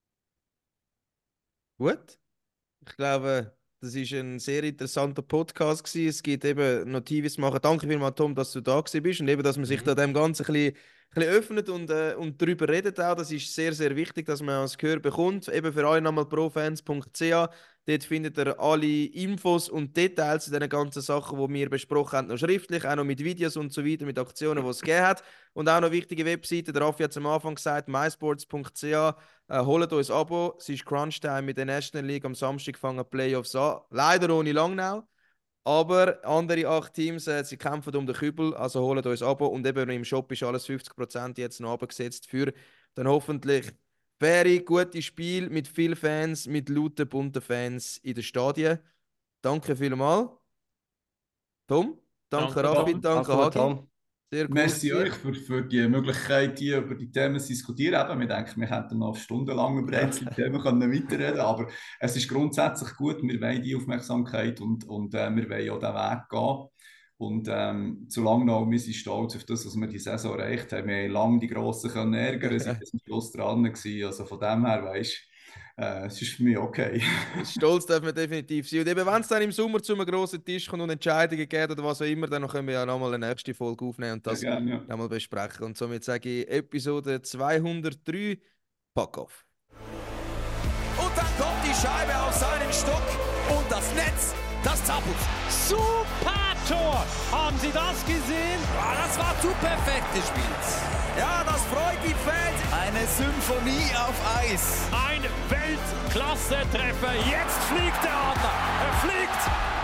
Gut. Ich glaube, das war ein sehr interessanter Podcast gewesen. Es gibt eben noch T Vs machen. Danke vielmals, Tom, dass du da gewesen bist und eben, dass man sich Mhm. da dem Ganzen ein bisschen, ein bisschen öffnet und, äh, und darüber redet auch. Das ist sehr, sehr wichtig, dass man das Gehör bekommt. Eben für euch nochmal profans punkt c h. Dort findet ihr alle Infos und Details zu den ganzen Sachen, die wir besprochen haben, noch schriftlich, auch noch mit Videos und so weiter, mit Aktionen, die es gegeben hat. Und auch noch wichtige Webseiten. Der Raffi hat es am Anfang gesagt, mysports punkt c h. Äh, holt uns ein Abo. Es ist Crunch-Time mit der National League. Am Samstag fangen die Playoffs an. Leider ohne Langnau. Aber andere acht Teams, äh, sie kämpfen um den Kübel. Also holt uns ein Abo. Und eben im Shop ist alles fünfzig Prozent jetzt noch abgesetzt für dann hoffentlich faire, gute Spiel mit vielen Fans, mit lauten, bunten Fans in den Stadien. Danke vielmals. Tom, danke, Danke, Raffi, Tom. danke, Alles gut, Hagi. Tom. Sehr cool. Merci gewesen. euch für, für die Möglichkeit, hier über die Themen zu diskutieren. Eben, wir denken, wir hätten noch stundenlang über einzelne Themen können weiterreden, aber es ist grundsätzlich gut, wir wollen die Aufmerksamkeit und, und äh, wir wollen auch den Weg gehen. Und ähm, zu Langnau, wir sind stolz auf das, was wir die Saison erreicht haben. Wir haben lange die Grossen können ärgern, sind bis zum Schluss dran gewesen. Also von dem her, weisst äh, es ist für mich okay. Stolz darf man definitiv sein. Und eben, wenn es dann im Sommer zu einem grossen Tisch kommt und Entscheidungen geht oder was auch immer, dann können wir ja nochmal eine nächste Folge aufnehmen und das Sehr gerne, ja. nochmal besprechen. Und somit sage ich Episode zweihundertdrei, Pack auf. Und dann kommt die Scheibe auf seinen Stock und das Netz, das zappelt. Super Tor. Haben Sie das gesehen? Ah, das war zu perfekt gespielt. Ja, das freut die Fans. Eine Symphonie auf Eis. Ein Weltklasse-Treffer. Jetzt fliegt der Adler. Er fliegt.